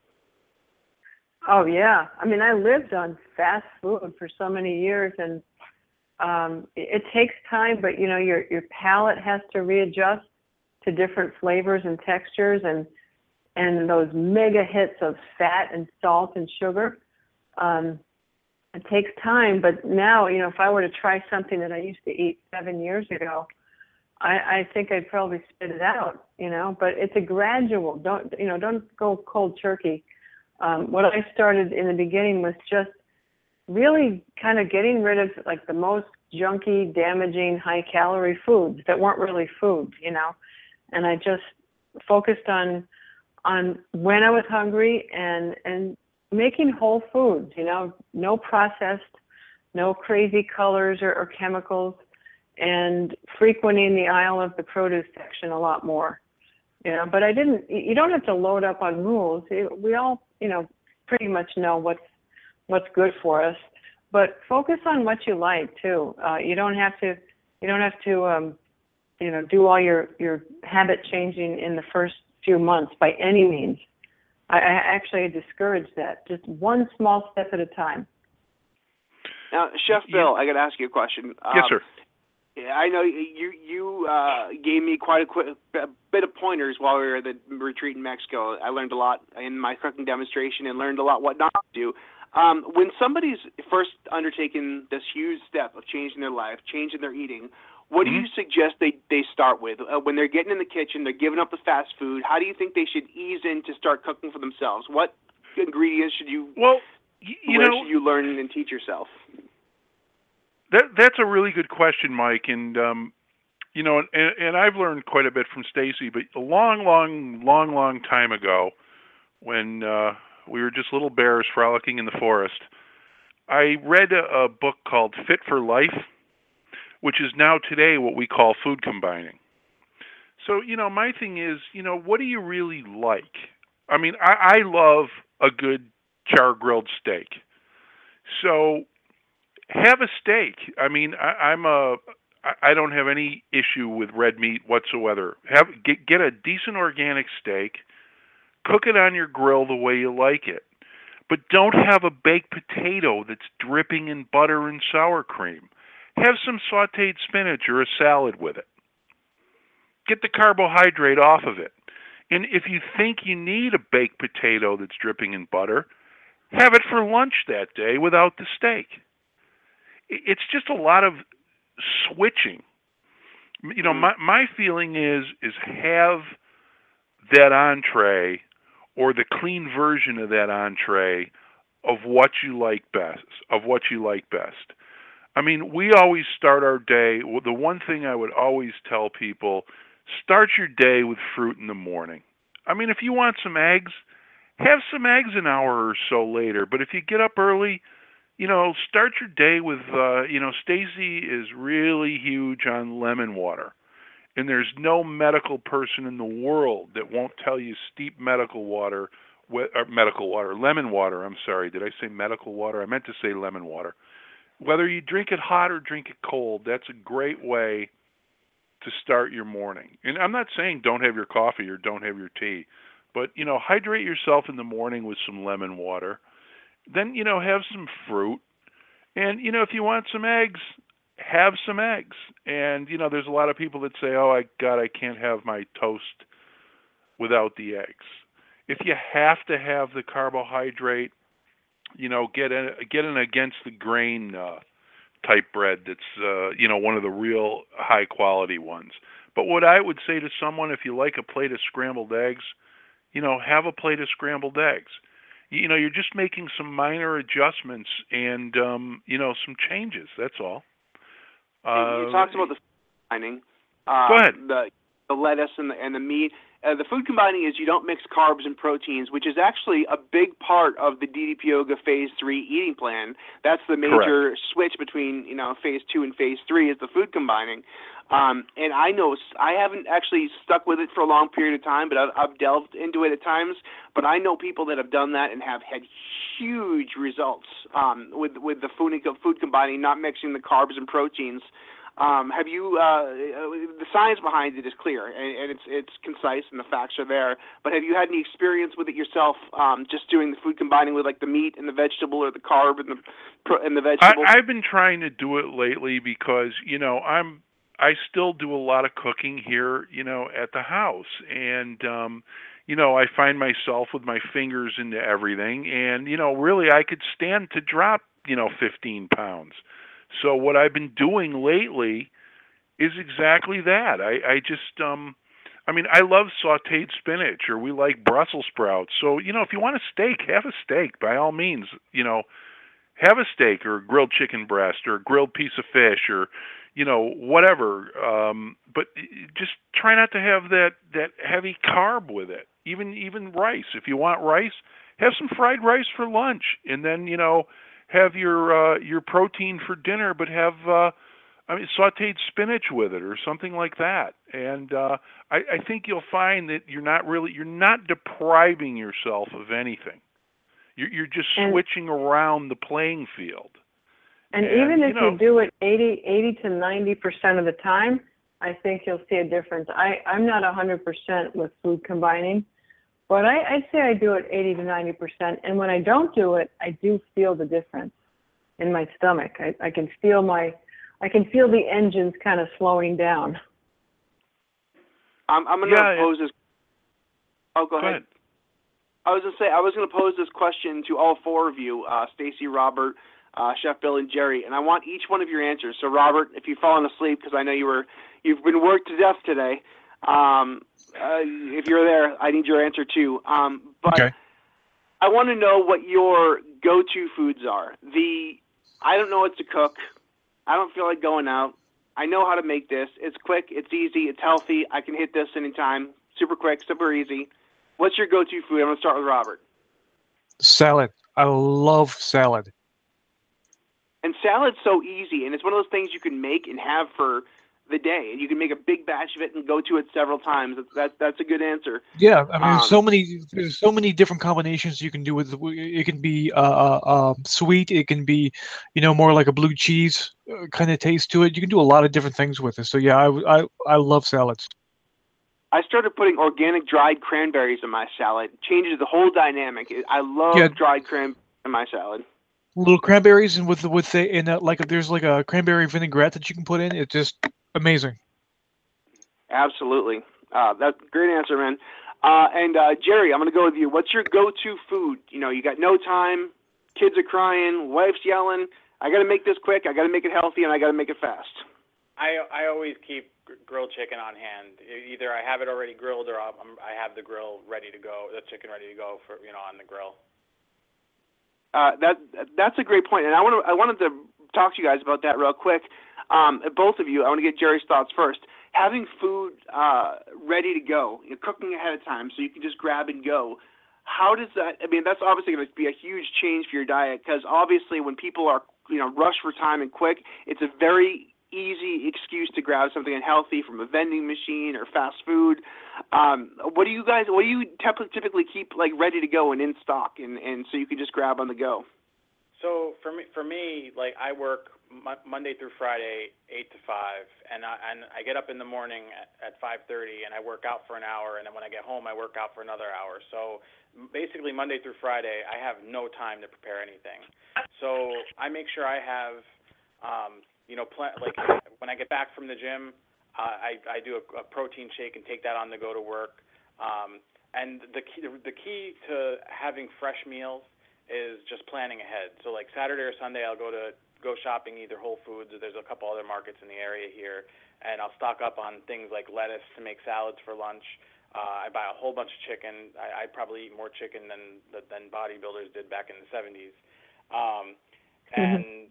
G: Oh, yeah. I mean, I lived on fast food for so many years, and um, it, it takes time, but, you know, your your palate has to readjust to different flavors and textures, and and those mega hits of fat and salt and sugar. Um, it takes time, but now, you know, if I were to try something that I used to eat seven years ago, I, I think I'd probably spit it out, you know, but it's a gradual, don't, you know, don't go cold turkey. Um, what I started in the beginning was just really kind of getting rid of like the most junky, damaging, high calorie foods that weren't really food, you know, and I just focused on, on when I was hungry and, and making whole foods, you know, no processed, no crazy colors or, or chemicals, and frequenting the aisle of the produce section a lot more, you know, but I didn't, you don't have to load up on rules. We all, you know, pretty much know what's, what's good for us, but focus on what you like too. Uh, you don't have to, you don't have to, um, you know, do all your, your habit changing in the first few months by any means. I, I actually discourage that. Just one small step at a time.
F: Now, Chef Bill, I got to ask you a question.
J: Yes,
F: um,
J: sir.
F: I know you you uh, gave me quite a, quick, a bit of pointers while we were at the retreat in Mexico. I learned a lot in my cooking demonstration and learned a lot what not to do. Um, when somebody's first undertaken this huge step of changing their life, changing their eating, what mm-hmm. do you suggest they, they start with? Uh, when they're getting in the kitchen, they're giving up the fast food, how do you think they should ease in to start cooking for themselves? What ingredients should you,
J: well, you
F: where
J: know,
F: should you learn and teach yourself?
J: That that's a really good question, Mike, and um, you know, and, and I've learned quite a bit from Stacy. But a long, long, long, long time ago, when uh, we were just little bears frolicking in the forest, I read a, a book called Fit for Life, which is now today what we call food combining. So, you know, my thing is, you know, what do you really like? I mean, I, I love a good char-grilled steak. So have a steak. I mean, I, I'm a, I don't have any issue with red meat whatsoever. Have get, get a decent organic steak, cook it on your grill the way you like it. But don't have a baked potato that's dripping in butter and sour cream. Have some sautéed spinach or a salad with it. Get the carbohydrate off of it. And if you think you need a baked potato that's dripping in butter, have it for lunch that day without the steak. It's just a lot of switching. You know, my my feeling is is have that entree or the clean version of that entree of what you like best, of what you like best. I mean, we always start our day, well, the one thing I would always tell people, start your day with fruit in the morning. I mean, if you want some eggs, have some eggs an hour or so later. But if you get up early, you know, start your day with, uh, you know, Stacy is really huge on lemon water. And there's no medical person in the world that won't tell you steep medical water, or medical water, lemon water, I'm sorry. Did I say medical water? I meant to say lemon water. Whether you drink it hot or drink it cold, that's a great way to start your morning. And I'm not saying don't have your coffee or don't have your tea, but, you know, hydrate yourself in the morning with some lemon water. Then, you know, have some fruit. And, you know, if you want some eggs, have some eggs. And, you know, there's a lot of people that say, oh, I God, I can't have my toast without the eggs. If you have to have the carbohydrate, you know, get in, get an against the grain uh, type bread that's, uh, you know, one of the real high quality ones. But what I would say to someone, if you like a plate of scrambled eggs, you know, have a plate of scrambled eggs. You know, you're just making some minor adjustments and, um, you know, some changes. That's all. Uh,
F: you talked about the combining. Uh,
J: go ahead.
F: The, the lettuce and the, and the meat. Uh, the food combining is you don't mix carbs and proteins, which is actually a big part of the D D P Yoga Phase Three eating plan. That's the major
J: Correct.
F: switch between, you know, Phase Two and Phase Three is the food combining. Um, and I know I haven't actually stuck with it for a long period of time, but I've, I've delved into it at times. But I know people that have done that and have had huge results um, with with the food food combining, not mixing the carbs and proteins. Um, have you? Uh, the science behind it is clear, and, and it's it's concise, and the facts are there. But have you had any experience with it yourself? Um, just doing the food combining with like the meat and the vegetable, or the carb and the and the vegetable.
J: I, I've been trying to do it lately because you know I'm I still do a lot of cooking here, you know, at the house, and um, you know I find myself with my fingers into everything, and you know really I could stand to drop you know fifteen pounds. So what I've been doing lately is exactly that. I, I just, um, I mean, I love sautéed spinach, or we like Brussels sprouts. So, you know, if you want a steak, have a steak by all means. You know, have a steak or a grilled chicken breast or a grilled piece of fish or, you know, whatever. Um, but just try not to have that, that heavy carb with it. Even even rice. If you want rice, have some fried rice for lunch, and then you know. Have your uh, your protein for dinner, but have uh, I mean sautéed spinach with it or something like that. And uh, I, I think you'll find that you're not really you're not depriving yourself of anything. You're, you're just
G: and,
J: switching around the playing field.
G: And, and even if you, know, you do it eighty, eighty to ninety percent of the time, I think you'll see a difference. I, I'm not one hundred percent with food combining. But I, I'd say I do it eighty to ninety percent. And when I don't do it, I do feel the difference in my stomach. I, I can feel my, I can feel the engines kind of slowing down.
F: I'm, I'm going to
J: yeah,
F: pose this. Oh, go,
J: go
F: ahead.
J: ahead.
F: I was going to say, I was going to pose this question to all four of you, uh, Stacy, Robert, uh, Chef Bill, and Jerry, and I want each one of your answers. So, Robert, if you've fallen asleep, because I know you were, you've been worked to death today, um, Uh, if you're there, I need your answer too. Um, but
H: okay.
F: I want to know what your go-to foods are. The I don't know what to cook. I don't feel like going out. I know how to make this. It's quick. It's easy. It's healthy. I can hit this anytime. Super quick. Super easy. What's your go-to food? I'm going to start with Robert.
H: Salad. I love salad.
F: And salad's so easy, and it's one of those things you can make and have for the day, and you can make a big batch of it and go to it several times. That's that's, that's a good answer.
H: Yeah, I mean,
F: Um,
H: there's so many, there's so many different combinations you can do with. It can be uh, uh, uh, sweet. It can be, you know, more like a blue cheese uh, kind of taste to it. You can do a lot of different things with it. So yeah, I, I, I love salads.
F: I started putting organic dried cranberries in my salad. It changes the whole dynamic. I love
H: Yeah.
F: dried cranberries in my salad.
H: Little cranberries and with with the in a, like there's like a cranberry vinaigrette that you can put in. It's just amazing.
F: Absolutely. Uh, that's a great answer, man. Uh, and uh, Jerry, I'm going to go with you. What's your go-to food? You know, you got no time, kids are crying, wife's yelling. I got to make this quick. I got to make it healthy, and I got to make it fast.
I: I I always keep gr- grilled chicken on hand. E- Either I have it already grilled, or I'm, I have the grill ready to go, the chicken ready to go for you know on the grill.
F: Uh, that that's a great point, and I want to I wanted to talk to you guys about that real quick. Um, both of you, I want to get Jerry's thoughts first. Having food uh, ready to go, you know, cooking ahead of time, so you can just grab and go. How does that? I mean, that's obviously going to be a huge change for your diet because obviously, when people are you know rush for time and quick, it's a very easy excuse to grab something unhealthy from a vending machine or fast food. Um, what do you guys? What do you typ- typically keep like ready to go and in stock, and, and so you can just grab on the go?
I: So for me, for me, like I work mo- Monday through Friday, eight to five, and I and I get up in the morning at, at five thirty, and I work out for an hour, and then when I get home, I work out for another hour. So basically, Monday through Friday, I have no time to prepare anything. So I make sure I have, um, you know, pl- like when I get back from the gym, uh, I I do a, a protein shake and take that on the go to work. Um, and the key the key to having fresh meals is just planning ahead. So like Saturday or Sunday, I'll go to go shopping either Whole Foods or there's a couple other markets in the area here, and I'll stock up on things like lettuce to make salads for lunch. Uh, I buy a whole bunch of chicken. I, I probably eat more chicken than than bodybuilders did back in the seventies. Um, and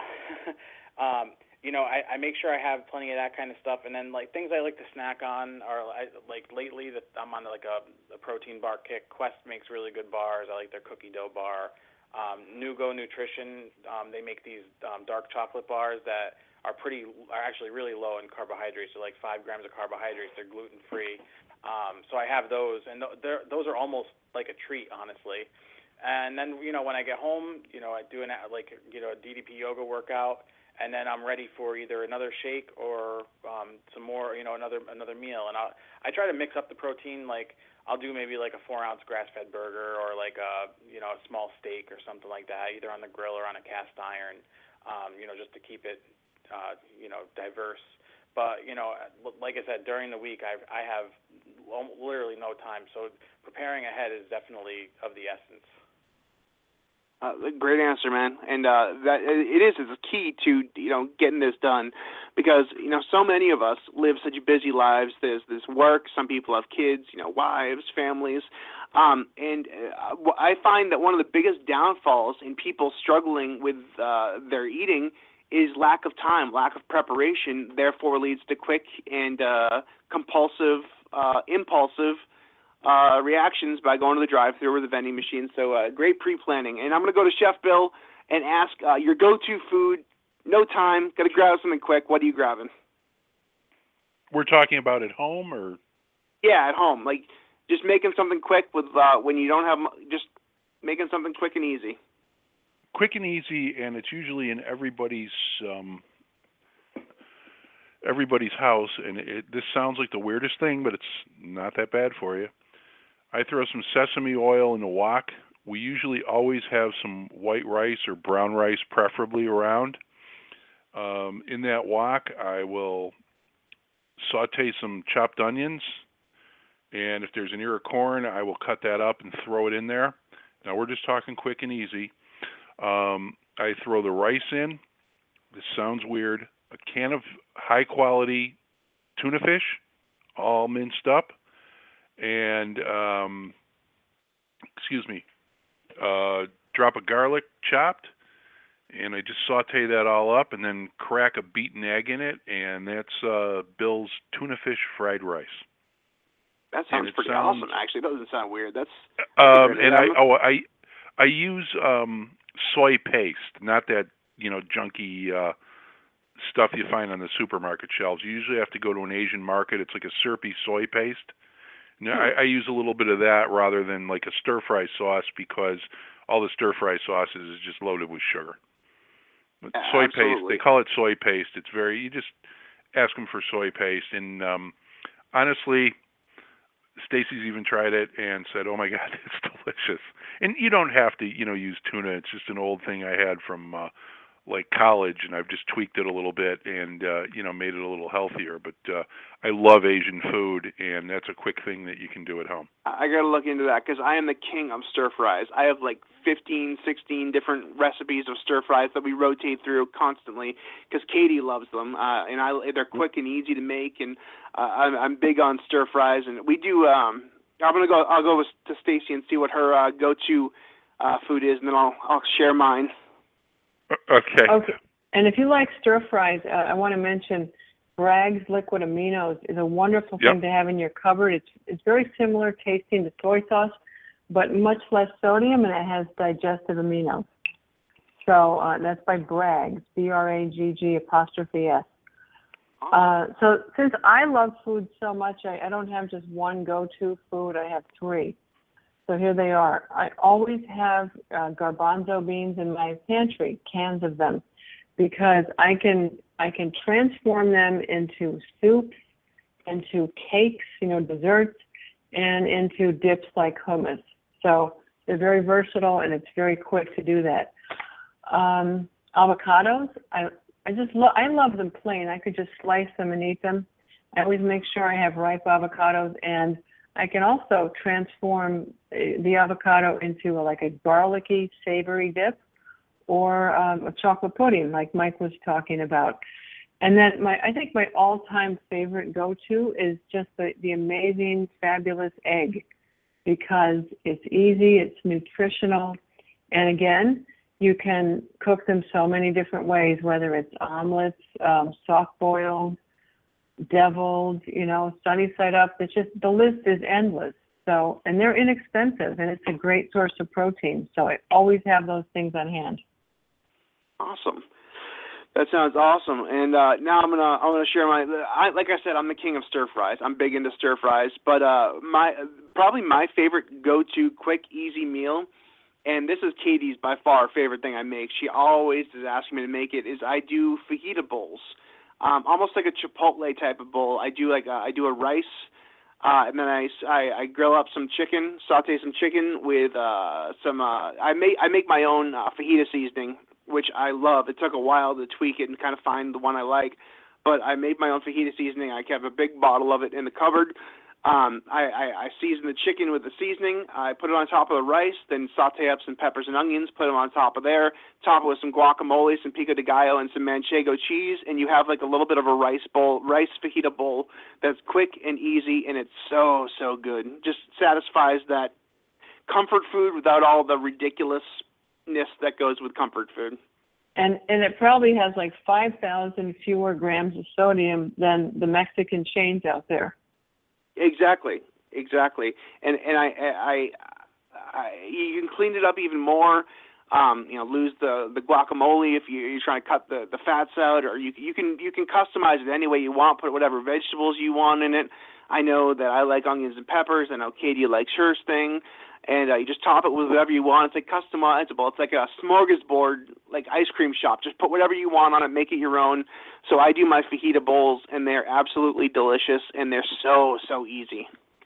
I: um, you know, I, I make sure I have plenty of that kind of stuff. And then like things I like to snack on are I, like lately that I'm on like a, a protein bar kick. Quest makes really good bars. I like their cookie dough bar. Um, Nugo Nutrition, um, they make these um, dark chocolate bars that are pretty are actually really low in carbohydrates. They're like five grams of carbohydrates. They're gluten free. Um, so I have those, and th- they're, those are almost like a treat, honestly. And then you know when I get home, you know I do an like you know a D D P yoga workout. And then I'm ready for either another shake or um, some more, you know, another another meal. And I I try to mix up the protein. Like I'll do maybe like a four ounce grass fed burger or like a you know a small steak or something like that, either on the grill or on a cast iron. Um, you know, just to keep it, uh, you know, diverse. But you know, like I said, during the week I I have literally no time. So preparing ahead is definitely of the essence.
F: Uh, great answer, man. And uh, that it is is a key to you know getting this done, because you know so many of us live such busy lives. There's this work. Some people have kids, you know, wives, families, um, and uh, I find that one of the biggest downfalls in people struggling with uh, their eating is lack of time, lack of preparation. Therefore, leads to quick and uh, compulsive, uh, impulsive. Uh, reactions by going to the drive-thru or the vending machine. So uh, great pre-planning. And I'm going to go to Chef Bill and ask uh, your go-to food. No time. Got to grab something quick. What are you grabbing?
J: We're talking about at home, or
F: yeah, at home. Like just making something quick with uh, when you don't have just making something quick and easy.
J: Quick and easy, and it's usually in everybody's um, everybody's house. And it, this sounds like the weirdest thing, but it's not that bad for you. I throw some sesame oil in the wok. We usually always have some white rice or brown rice, preferably, around. Um, in that wok, I will saute some chopped onions, and if there's an ear of corn, I will cut that up and throw it in there. Now, we're just talking quick and easy. Um, I throw the rice in. This sounds weird. A can of high-quality tuna fish, all minced up. And, um, excuse me, uh, drop of garlic chopped, and I just saute that all up and then crack a beaten egg in it, and that's uh, Bill's tuna fish fried rice.
F: That sounds pretty
J: sounds,
F: awesome, actually. That doesn't sound weird. That's, that's
J: um,
F: great.
J: and I oh I I use um, soy paste, not that you know, junky uh, stuff you find on the supermarket shelves. You usually have to go to an Asian market. It's like a syrupy soy paste. Now, I, I use a little bit of that rather than like a stir-fry sauce because all the stir-fry sauces is just loaded with sugar. But soy
F: Absolutely.
J: paste, they call it soy paste. It's very, you just ask them for soy paste. And um, honestly, Stacy's even tried it and said, "Oh my God, it's delicious." And you don't have to, you know, use tuna. It's just an old thing I had from uh, like college, and I've just tweaked it a little bit and uh, you know, made it a little healthier. But uh, I love Asian food, and that's a quick thing that you can do at home.
F: I got to look into that because I am the king of stir fries. I have like fifteen, sixteen different recipes of stir fries that we rotate through constantly because Katie loves them, uh, and I they're quick and easy to make, and uh, I'm, I'm big on stir fries. And we do. Um, I'm gonna go. I'll go with, to Stacy and see what her uh, go-to uh, food is, and then I'll I'll share mine.
J: Okay.
G: Okay. And if you like stir fries, uh, I want to mention Bragg's Liquid Aminos is a wonderful
J: Yep.
G: thing to have in your cupboard. It's it's very similar tasting to soy sauce, but much less sodium, and it has digestive aminos. So uh, that's by Bragg's, B R A G G apostrophe S. Uh, so since I love food so much, I, I don't have just one go-to food. I have three. So here they are. I always have uh, garbanzo beans in my pantry, cans of them, because I can I can transform them into soups, into cakes, you know, desserts, and into dips like hummus. So they're very versatile, and it's very quick to do that. Um, avocados, I I just lo- I love them plain. I could just slice them and eat them. I always make sure I have ripe avocados, and I can also transform the avocado into a, like a garlicky, savory dip, or um, a chocolate pudding, like Mike was talking about. And then my, I think my all-time favorite go-to is just the, the amazing, fabulous egg, because it's easy, it's nutritional, and again, you can cook them so many different ways, whether it's omelets, um, soft-boiled, deviled, you know, sunny side up. It's just, the list is endless. So, and they're inexpensive, and it's a great source of protein. So I always have those things on hand.
F: Awesome. That sounds awesome. And uh, now I'm gonna I'm gonna share my. I, like I said, I'm the king of stir fries. I'm big into stir fries, but uh, my probably my favorite go-to quick, easy meal, and this is Katie's by far favorite thing I make. She always is asking me to make it. Is I do fajita bowls. Um, almost like a Chipotle type of bowl. I do like a, I do a rice, uh, and then I, I, I grill up some chicken, saute some chicken with uh, some. Uh, I make I make my own uh, fajita seasoning, which I love. It took a while to tweak it and kind of find the one I like, but I made my own fajita seasoning. I kept a big bottle of it in the cupboard. Um, I, I, I season the chicken with the seasoning. I put it on top of the rice, then saute up some peppers and onions, put them on top of there, top it with some guacamole, some pico de gallo, and some manchego cheese, and you have like a little bit of a rice bowl, rice fajita bowl that's quick and easy, and it's so, so good. Just satisfies that comfort food without all the ridiculousness that goes with comfort food.
G: And and it probably has like five thousand fewer grams of sodium than the Mexican chains out there.
F: Exactly, exactly, and and I, I, I, you can clean it up even more. Um, you know, lose the, the guacamole if you, you're trying to cut the, the fats out, or you you can you can customize it any way you want. Put whatever vegetables you want in it. I know that I like onions and peppers. I know Katie likes hers thing, and uh, you just top it with whatever you want. It's like customizable. It's like a smorgasbord, like ice cream shop. Just put whatever you want on it, make it your own. So I do my fajita bowls, and they're absolutely delicious, and they're so, so easy.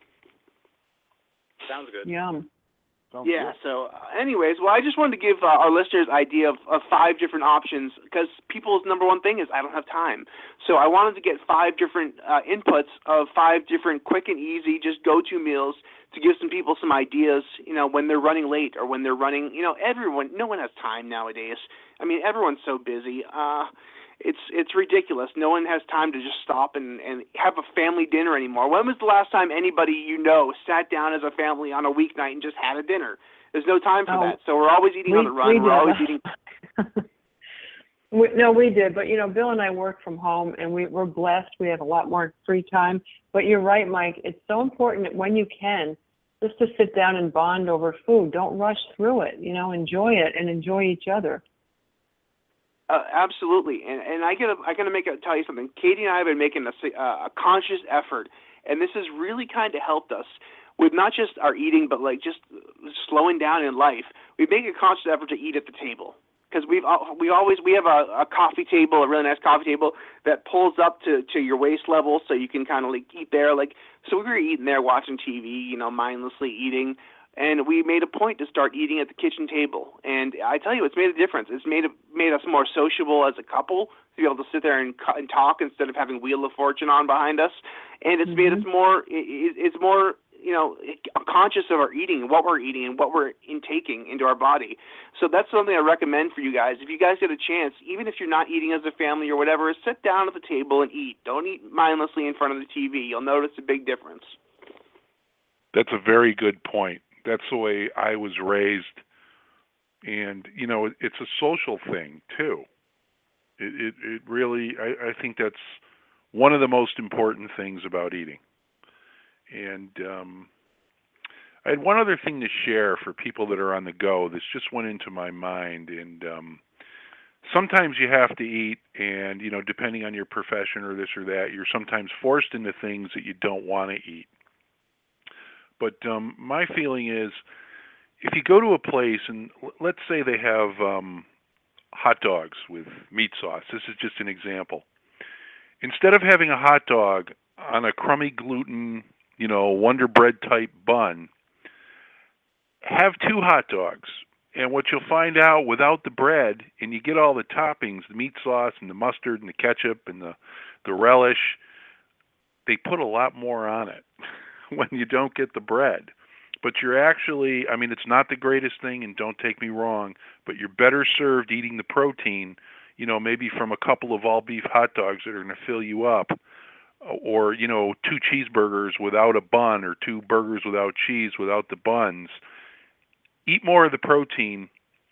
I: Sounds good.
G: Yum.
J: Sounds
F: Yeah,
J: good.
F: so uh, anyways, well, I just wanted to give uh, our listeners idea of, of five different options, because people's number one thing is I don't have time. So I wanted to get five different uh, inputs of five different quick and easy, just go-to meals to give some people some ideas, you know, when they're running late or when they're running, you know, everyone, no one has time nowadays. I mean, everyone's so busy. Uh, it's it's ridiculous. No one has time to just stop and, and have a family dinner anymore. When was the last time anybody you know sat down as a family on a weeknight and just had a dinner? There's no time for
G: Oh,
F: that. So we're always eating
G: we-
F: on the run.
G: we
F: We're
G: did.
F: always eating.
G: We, no, we did, but you know, Bill and I work from home, and we, we're blessed. We have a lot more free time. But you're right, Mike. It's so important that when you can, just to sit down and bond over food. Don't rush through it. You know, enjoy it and enjoy each other.
F: Uh, absolutely, and and I gotta I gotta make a, tell you something. Katie and I have been making a, a conscious effort, and this has really kind of helped us with not just our eating, but like just slowing down in life. We make a conscious effort to eat at the table because we've we always we have a, a coffee table, a really nice coffee table that pulls up to, to your waist level, so you can kind of like eat there. Like so, we were eating there, watching T V, you know, mindlessly eating. And we made a point to start eating at the kitchen table. And I tell you, it's made a difference. It's made a, made us more sociable as a couple, to be able to sit there and, and talk instead of having Wheel of Fortune on behind us. And it's mm-hmm. made us more, it, it's more, you know, conscious of our eating and what we're eating and what we're intaking into our body. So that's something I recommend for you guys. If you guys get a chance, even if you're not eating as a family or whatever, sit down at the table and eat. Don't eat mindlessly in front of the T V. You'll notice a big difference.
J: That's a very good point. That's the way I was raised, and you know, it, it's a social thing too. It, it, it really, I, I think that's one of the most important things about eating. And um, I had one other thing to share for people that are on the go. This just went into my mind, and um, sometimes you have to eat, and you know, depending on your profession or this or that, you're sometimes forced into things that you don't want to eat. But um, my feeling is, if you go to a place and let's say they have um, hot dogs with meat sauce. This is just an example. Instead of having a hot dog on a crummy gluten, you know, Wonder Bread type bun, have two hot dogs. And what you'll find out without the bread, and you get all the toppings, the meat sauce and the mustard and the ketchup and the, the relish, they put a lot more on it when you don't get the bread. But you're actually, I mean, it's not the greatest thing, and don't take me wrong, but you're better served eating the protein, you know, maybe from a couple of all-beef hot dogs that are going to fill you up, or, you know, two cheeseburgers without a bun, or two burgers without cheese without the buns. Eat more of the protein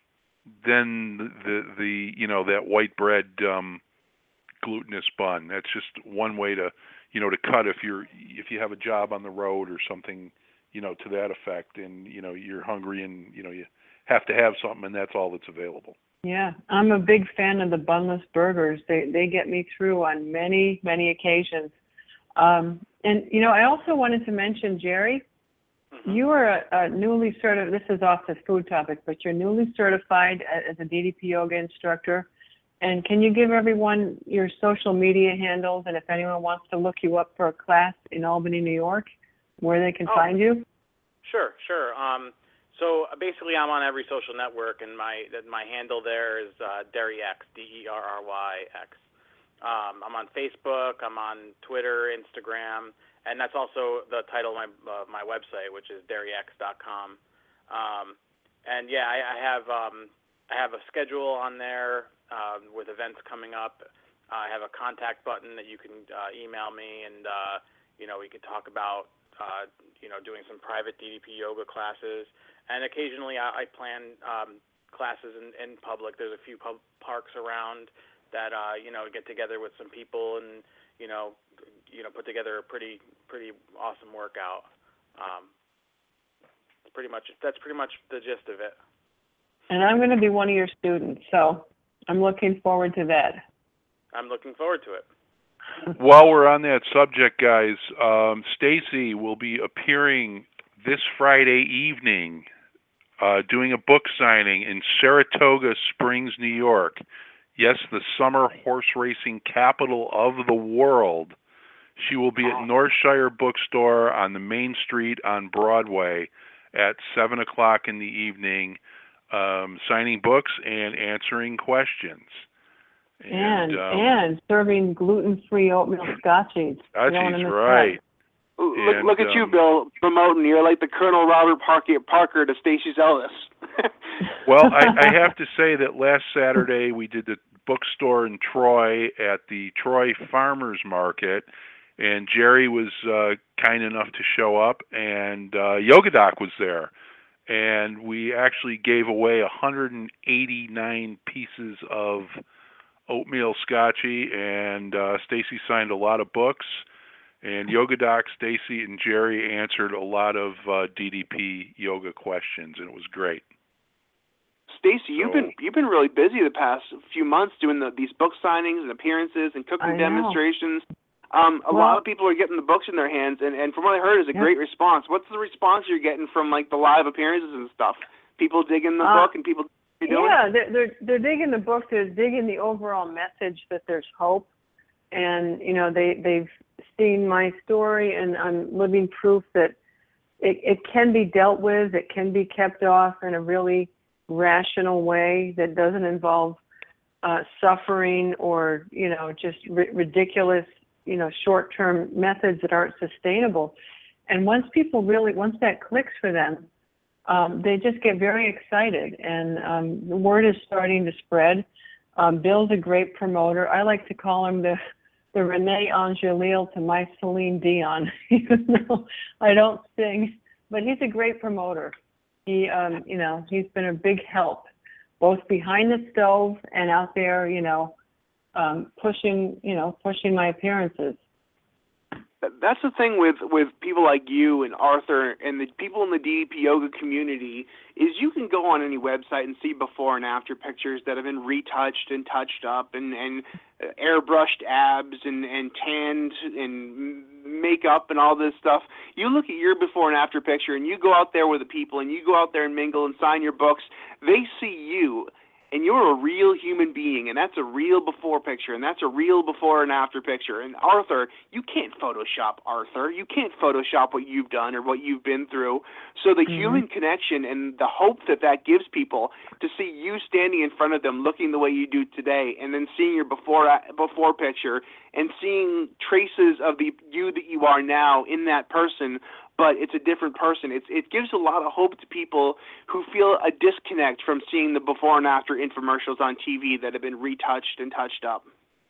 J: than the, the, the you know, that white bread um, glutinous bun. That's just one way to, you know, to cut if you're if you have a job on the road or something, you know, to that effect, and you know you're hungry and you know you have to have something, and that's all that's available.
G: Yeah, I'm a big fan of the bunless burgers. They they get me through on many many occasions. Um, and you know, I also wanted to mention, Jerry, mm-hmm. you are a, a newly certified. This is off the food topic, but you're newly certified as a D D P yoga instructor. And can you give everyone your social media handles, and if anyone wants to look you up for a class in Albany, New York, where they can
I: oh,
G: find you?
I: Sure, sure. Um, so basically, I'm on every social network, and my my handle there is uh, DerryX, D E R R Y X. Um, I'm on Facebook, I'm on Twitter, Instagram, and that's also the title of my uh, my website, which is derry x dot com. Um, and yeah, I, I have um, I have a schedule on there. Uh, with events coming up. Uh, I have a contact button that you can uh, email me, and uh, you know we could talk about uh, you know doing some private D D P yoga classes. And occasionally I, I plan um, classes in, in public. There's a few pub- parks around that uh, you know get together with some people and you know you know put together a pretty pretty awesome workout. Um, pretty much that's pretty much the gist of it.
G: And I'm going to be one of your students, so I'm looking forward to that.
I: I'm looking forward to it.
J: While we're on that subject, guys, um, Stacy will be appearing this Friday evening uh, doing a book signing in Saratoga Springs, New York. Yes, the summer horse racing capital of the world. She will be at Northshire Bookstore on the main street on Broadway at seven o'clock in the evening. Um, signing books and answering questions.
G: And and,
J: um,
G: and serving gluten-free oatmeal scotchies.
J: Scotchies, right.
F: Look,
J: And,
F: look at
J: um,
F: you, Bill, promoting. You're like the Colonel Robert Parker, Parker to Stacey's Ellis.
J: Well, I, I have to say that last Saturday we did the bookstore in Troy at the Troy Farmers Market, and Jerry was uh, kind enough to show up, and uh, Yoga Doc was there. And we actually gave away one hundred eighty-nine pieces of oatmeal scotchy, and uh, Stacy signed a lot of books, and Yoga Doc, Stacy, and Jerry answered a lot of uh, D D P yoga questions, and it was great.
F: Stacy, you've been you've been really busy the past few months doing the, these book signings and appearances and cooking
G: I know.
F: demonstrations. Um, a
G: Well-
F: lot of people are getting the books in their hands, and, and from what I heard, is a
G: Yeah.
F: great response. What's the response you're getting from like the live appearances and stuff? People digging the
G: Uh,
F: book and people you're doing?
G: Yeah, they're, they're they're digging the book. They're digging the overall message that there's hope, and you know they they've seen my story, and I'm living proof that it it can be dealt with. It can be kept off in a really rational way that doesn't involve uh, suffering or you know just ri- ridiculous you know short-term methods that aren't sustainable. And once people really once that clicks for them. Um, they just get very excited, and um, the word is starting to spread. Um, Bill's a great promoter. I like to call him the the Renee Angelil to my Celine Dion, even though I don't sing, but he's a great promoter. He, um, you know, he's been a big help, both behind the stove and out there, you know, um, pushing, you know, pushing my appearances.
F: That's the thing with, with people like you and Arthur and the people in the D D P yoga community is you can go on any website and see before and after pictures that have been retouched and touched up and, and airbrushed abs and, and tanned and makeup and all this stuff. You look at your before and after picture and you go out there with the people and you go out there and mingle and sign your books. They see you. And you're a real human being, and that's a real before picture, and that's a real before and after picture. And Arthur, you can't Photoshop Arthur. You can't Photoshop what you've done or what you've been through. So the mm-hmm. human connection and the hope that that gives people to see you standing in front of them looking the way you do today, and then seeing your before before picture and seeing traces of the you that you are now in that person, but it's a different person. It's, it gives a lot of hope to people who feel a disconnect from seeing the before and after infomercials on T V that have been retouched and touched up.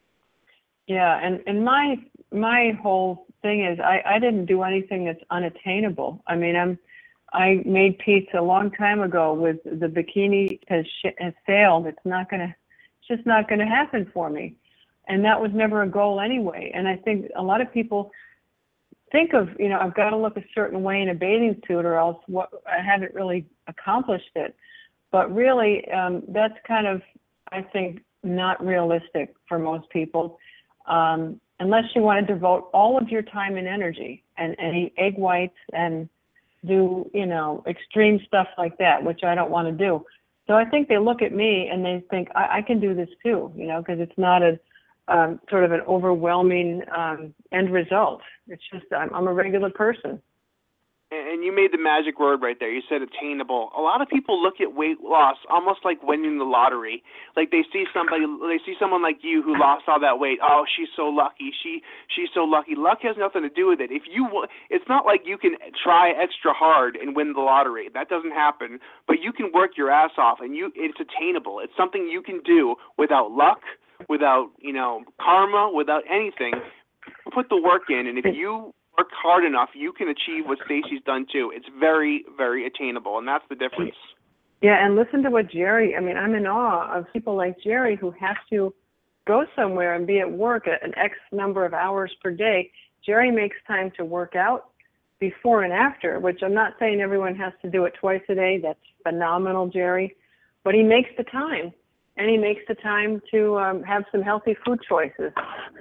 G: Yeah, and, and my my whole thing is I, I didn't do anything that's unattainable. I mean, I'm I made peace a long time ago with the bikini has, sh- has failed. It's not gonna, it's just not gonna happen for me, and that was never a goal anyway. And I think a lot of people think of, you know, I've got to look a certain way in a bathing suit or else what, I haven't really accomplished it. But really, um, that's kind of, I think, not realistic for most people, um, unless you want to devote all of your time and energy and, and eat egg whites and do, you know, extreme stuff like that, which I don't want to do. So I think they look at me and they think, I, I can do this too, you know, because it's not a Um, sort of an overwhelming um, end result. It's just I'm, I'm a regular person.
F: And you made the magic word right there. You said attainable. A lot of people look at weight loss almost like winning the lottery. Like they see somebody, they see someone like you who lost all that weight. Oh, she's so lucky. She she's so lucky. Luck has nothing to do with it. If you, it's not like you can try extra hard and win the lottery. That doesn't happen. But you can work your ass off, and you it's attainable. It's something you can do without luck, without, you know, karma, without anything. Put the work in, and if you work hard enough, you can achieve what Stacy's done too. It's very, very attainable, and that's the difference.
G: Yeah, and listen to what Jerry, I mean, I'm in awe of people like Jerry who have to go somewhere and be at work at an X number of hours per day. Jerry makes time to work out before and after, which I'm not saying everyone has to do it twice a day. That's phenomenal, Jerry. But he makes the time. And he makes the time to um, have some healthy food choices.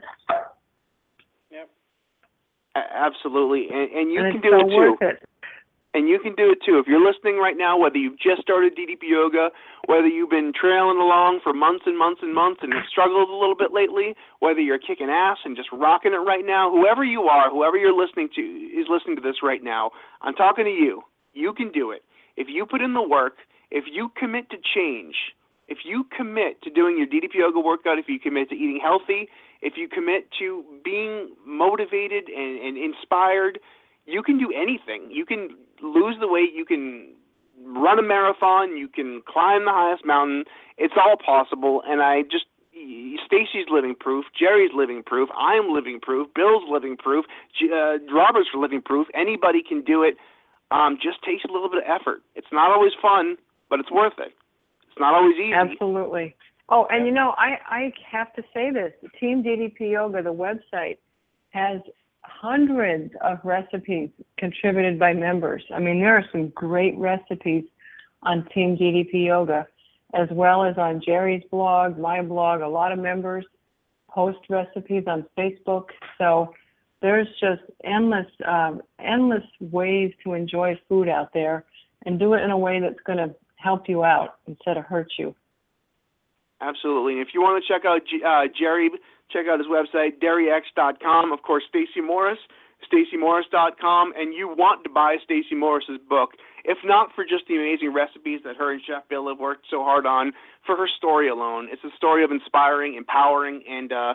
F: Yep. A- absolutely, and, and you
G: and
F: can
G: it's
F: do
G: so
F: it too.
G: Worth it.
F: And you can do it too. If you're listening right now, whether you've just started D D P Yoga, whether you've been trailing along for months and months and months and have struggled a little bit lately, whether you're kicking ass and just rocking it right now, whoever you are, whoever you're listening to is listening to this right now, I'm talking to you. You can do it. If you put in the work, if you commit to change, if you commit to doing your D D P Yoga workout, if you commit to eating healthy, if you commit to being motivated and, and inspired, you can do anything. You can lose the weight. You can run a marathon. You can climb the highest mountain. It's all possible. And I just, Stacy's living proof. Jerry's living proof. I'm living proof. Bill's living proof. Uh, Robert's living proof. Anybody can do it. Um, just takes a little bit of effort. It's not always fun, but it's worth it. It's not always easy.
G: Absolutely. Oh, and you know, I, I have to say this. Team D D P Yoga, the website, has hundreds of recipes contributed by members. I mean, there are some great recipes on Team D D P Yoga. as well as on Jerry's blog, my blog. A lot of members post recipes on Facebook. So there's just endless, um, endless ways to enjoy food out there and do it in a way that's going to help you out instead of hurt you.
F: Absolutely. And if you want to check out uh, Jerry, check out his website, dairy x dot com. Of course, Stacey Morris, Stacey Morris dot com. And you want to buy Stacey Morris's book, if not for just the amazing recipes that her and Chef Bill have worked so hard on, for her story alone. It's a story of inspiring, empowering, and uh,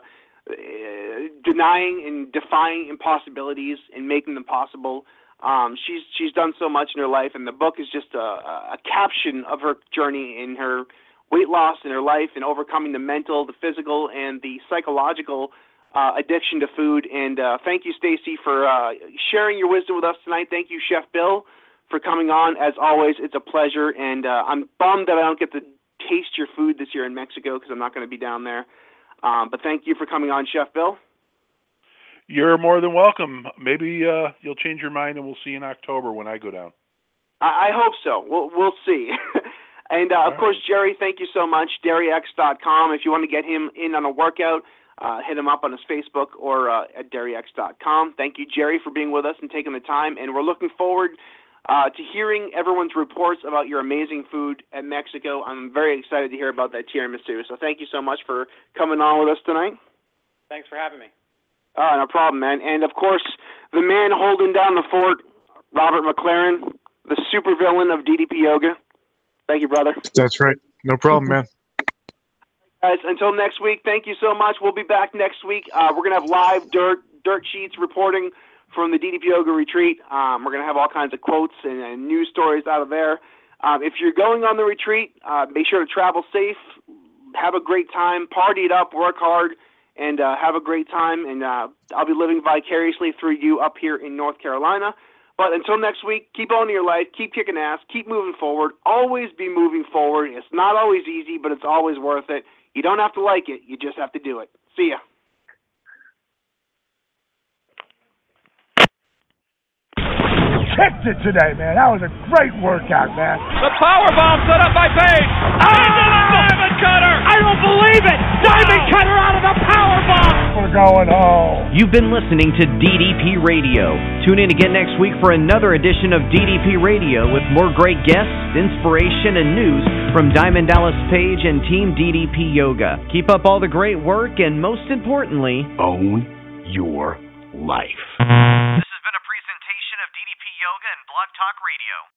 F: denying and defying impossibilities and making them possible. Um, she's she's done so much in her life, and the book is just a, a caption of her journey in her weight loss in her life and overcoming the mental, the physical, and the psychological uh, addiction to food. And uh, thank you, Stacey, for uh, sharing your wisdom with us tonight. Thank you, Chef Bill, for coming on. As always, it's a pleasure, and uh, I'm bummed that I don't get to taste your food this year in Mexico because I'm not going to be down there. Um, but thank you for coming on, Chef Bill.
J: You're more than welcome. Maybe uh, you'll change your mind, and we'll see you in October when I go down.
F: I, I hope so. We'll we'll see. And, uh, of
J: right.
F: course, Jerry, thank you so much, dairy x dot com. If you want to get him in on a workout, uh, hit him up on his Facebook or uh, at dairy x dot com. Thank you, Jerry, for being with us and taking the time. And we're looking forward uh, to hearing everyone's reports about your amazing food at Mexico. I'm very excited to hear about that tiramisu. So thank you so much for coming on with us tonight.
I: Thanks for having me.
F: Uh, no problem, man. And, of course, the man holding down the fort, Robert McLaren, the supervillain of D D P Yoga. Thank you, brother.
H: That's right. No problem, man.
F: Guys, until next week, thank you so much. We'll be back next week. Uh, we're going to have live dirt dirt sheets reporting from the D D P Yoga retreat. Um, we're going to have all kinds of quotes and, and news stories out of there. Um, if you're going on the retreat, uh, make sure to travel safe, have a great time, party it up, work hard, and uh, have a great time. And uh, I'll be living vicariously through you up here in North Carolina. But until next week, keep owning your life, keep kicking ass, keep moving forward, always be moving forward. It's not always easy, but it's always worth it. You don't have to like it, you just have to do it. See ya.
E: Kicked it today, man. That was a great workout, man.
D: The power bomb set up by Page. Oh! Diamond Cutter! I don't believe it! Diamond Cutter out of the power bomb!
E: We're going home.
K: You've been listening to D D P Radio. Tune in again next week for another edition of D D P Radio with more great guests, inspiration, and news from Diamond Dallas Page and Team D D P Yoga. Keep up all the great work, and most importantly,
E: own your life.
K: This has been a presentation of D D P Yoga and Blog Talk Radio.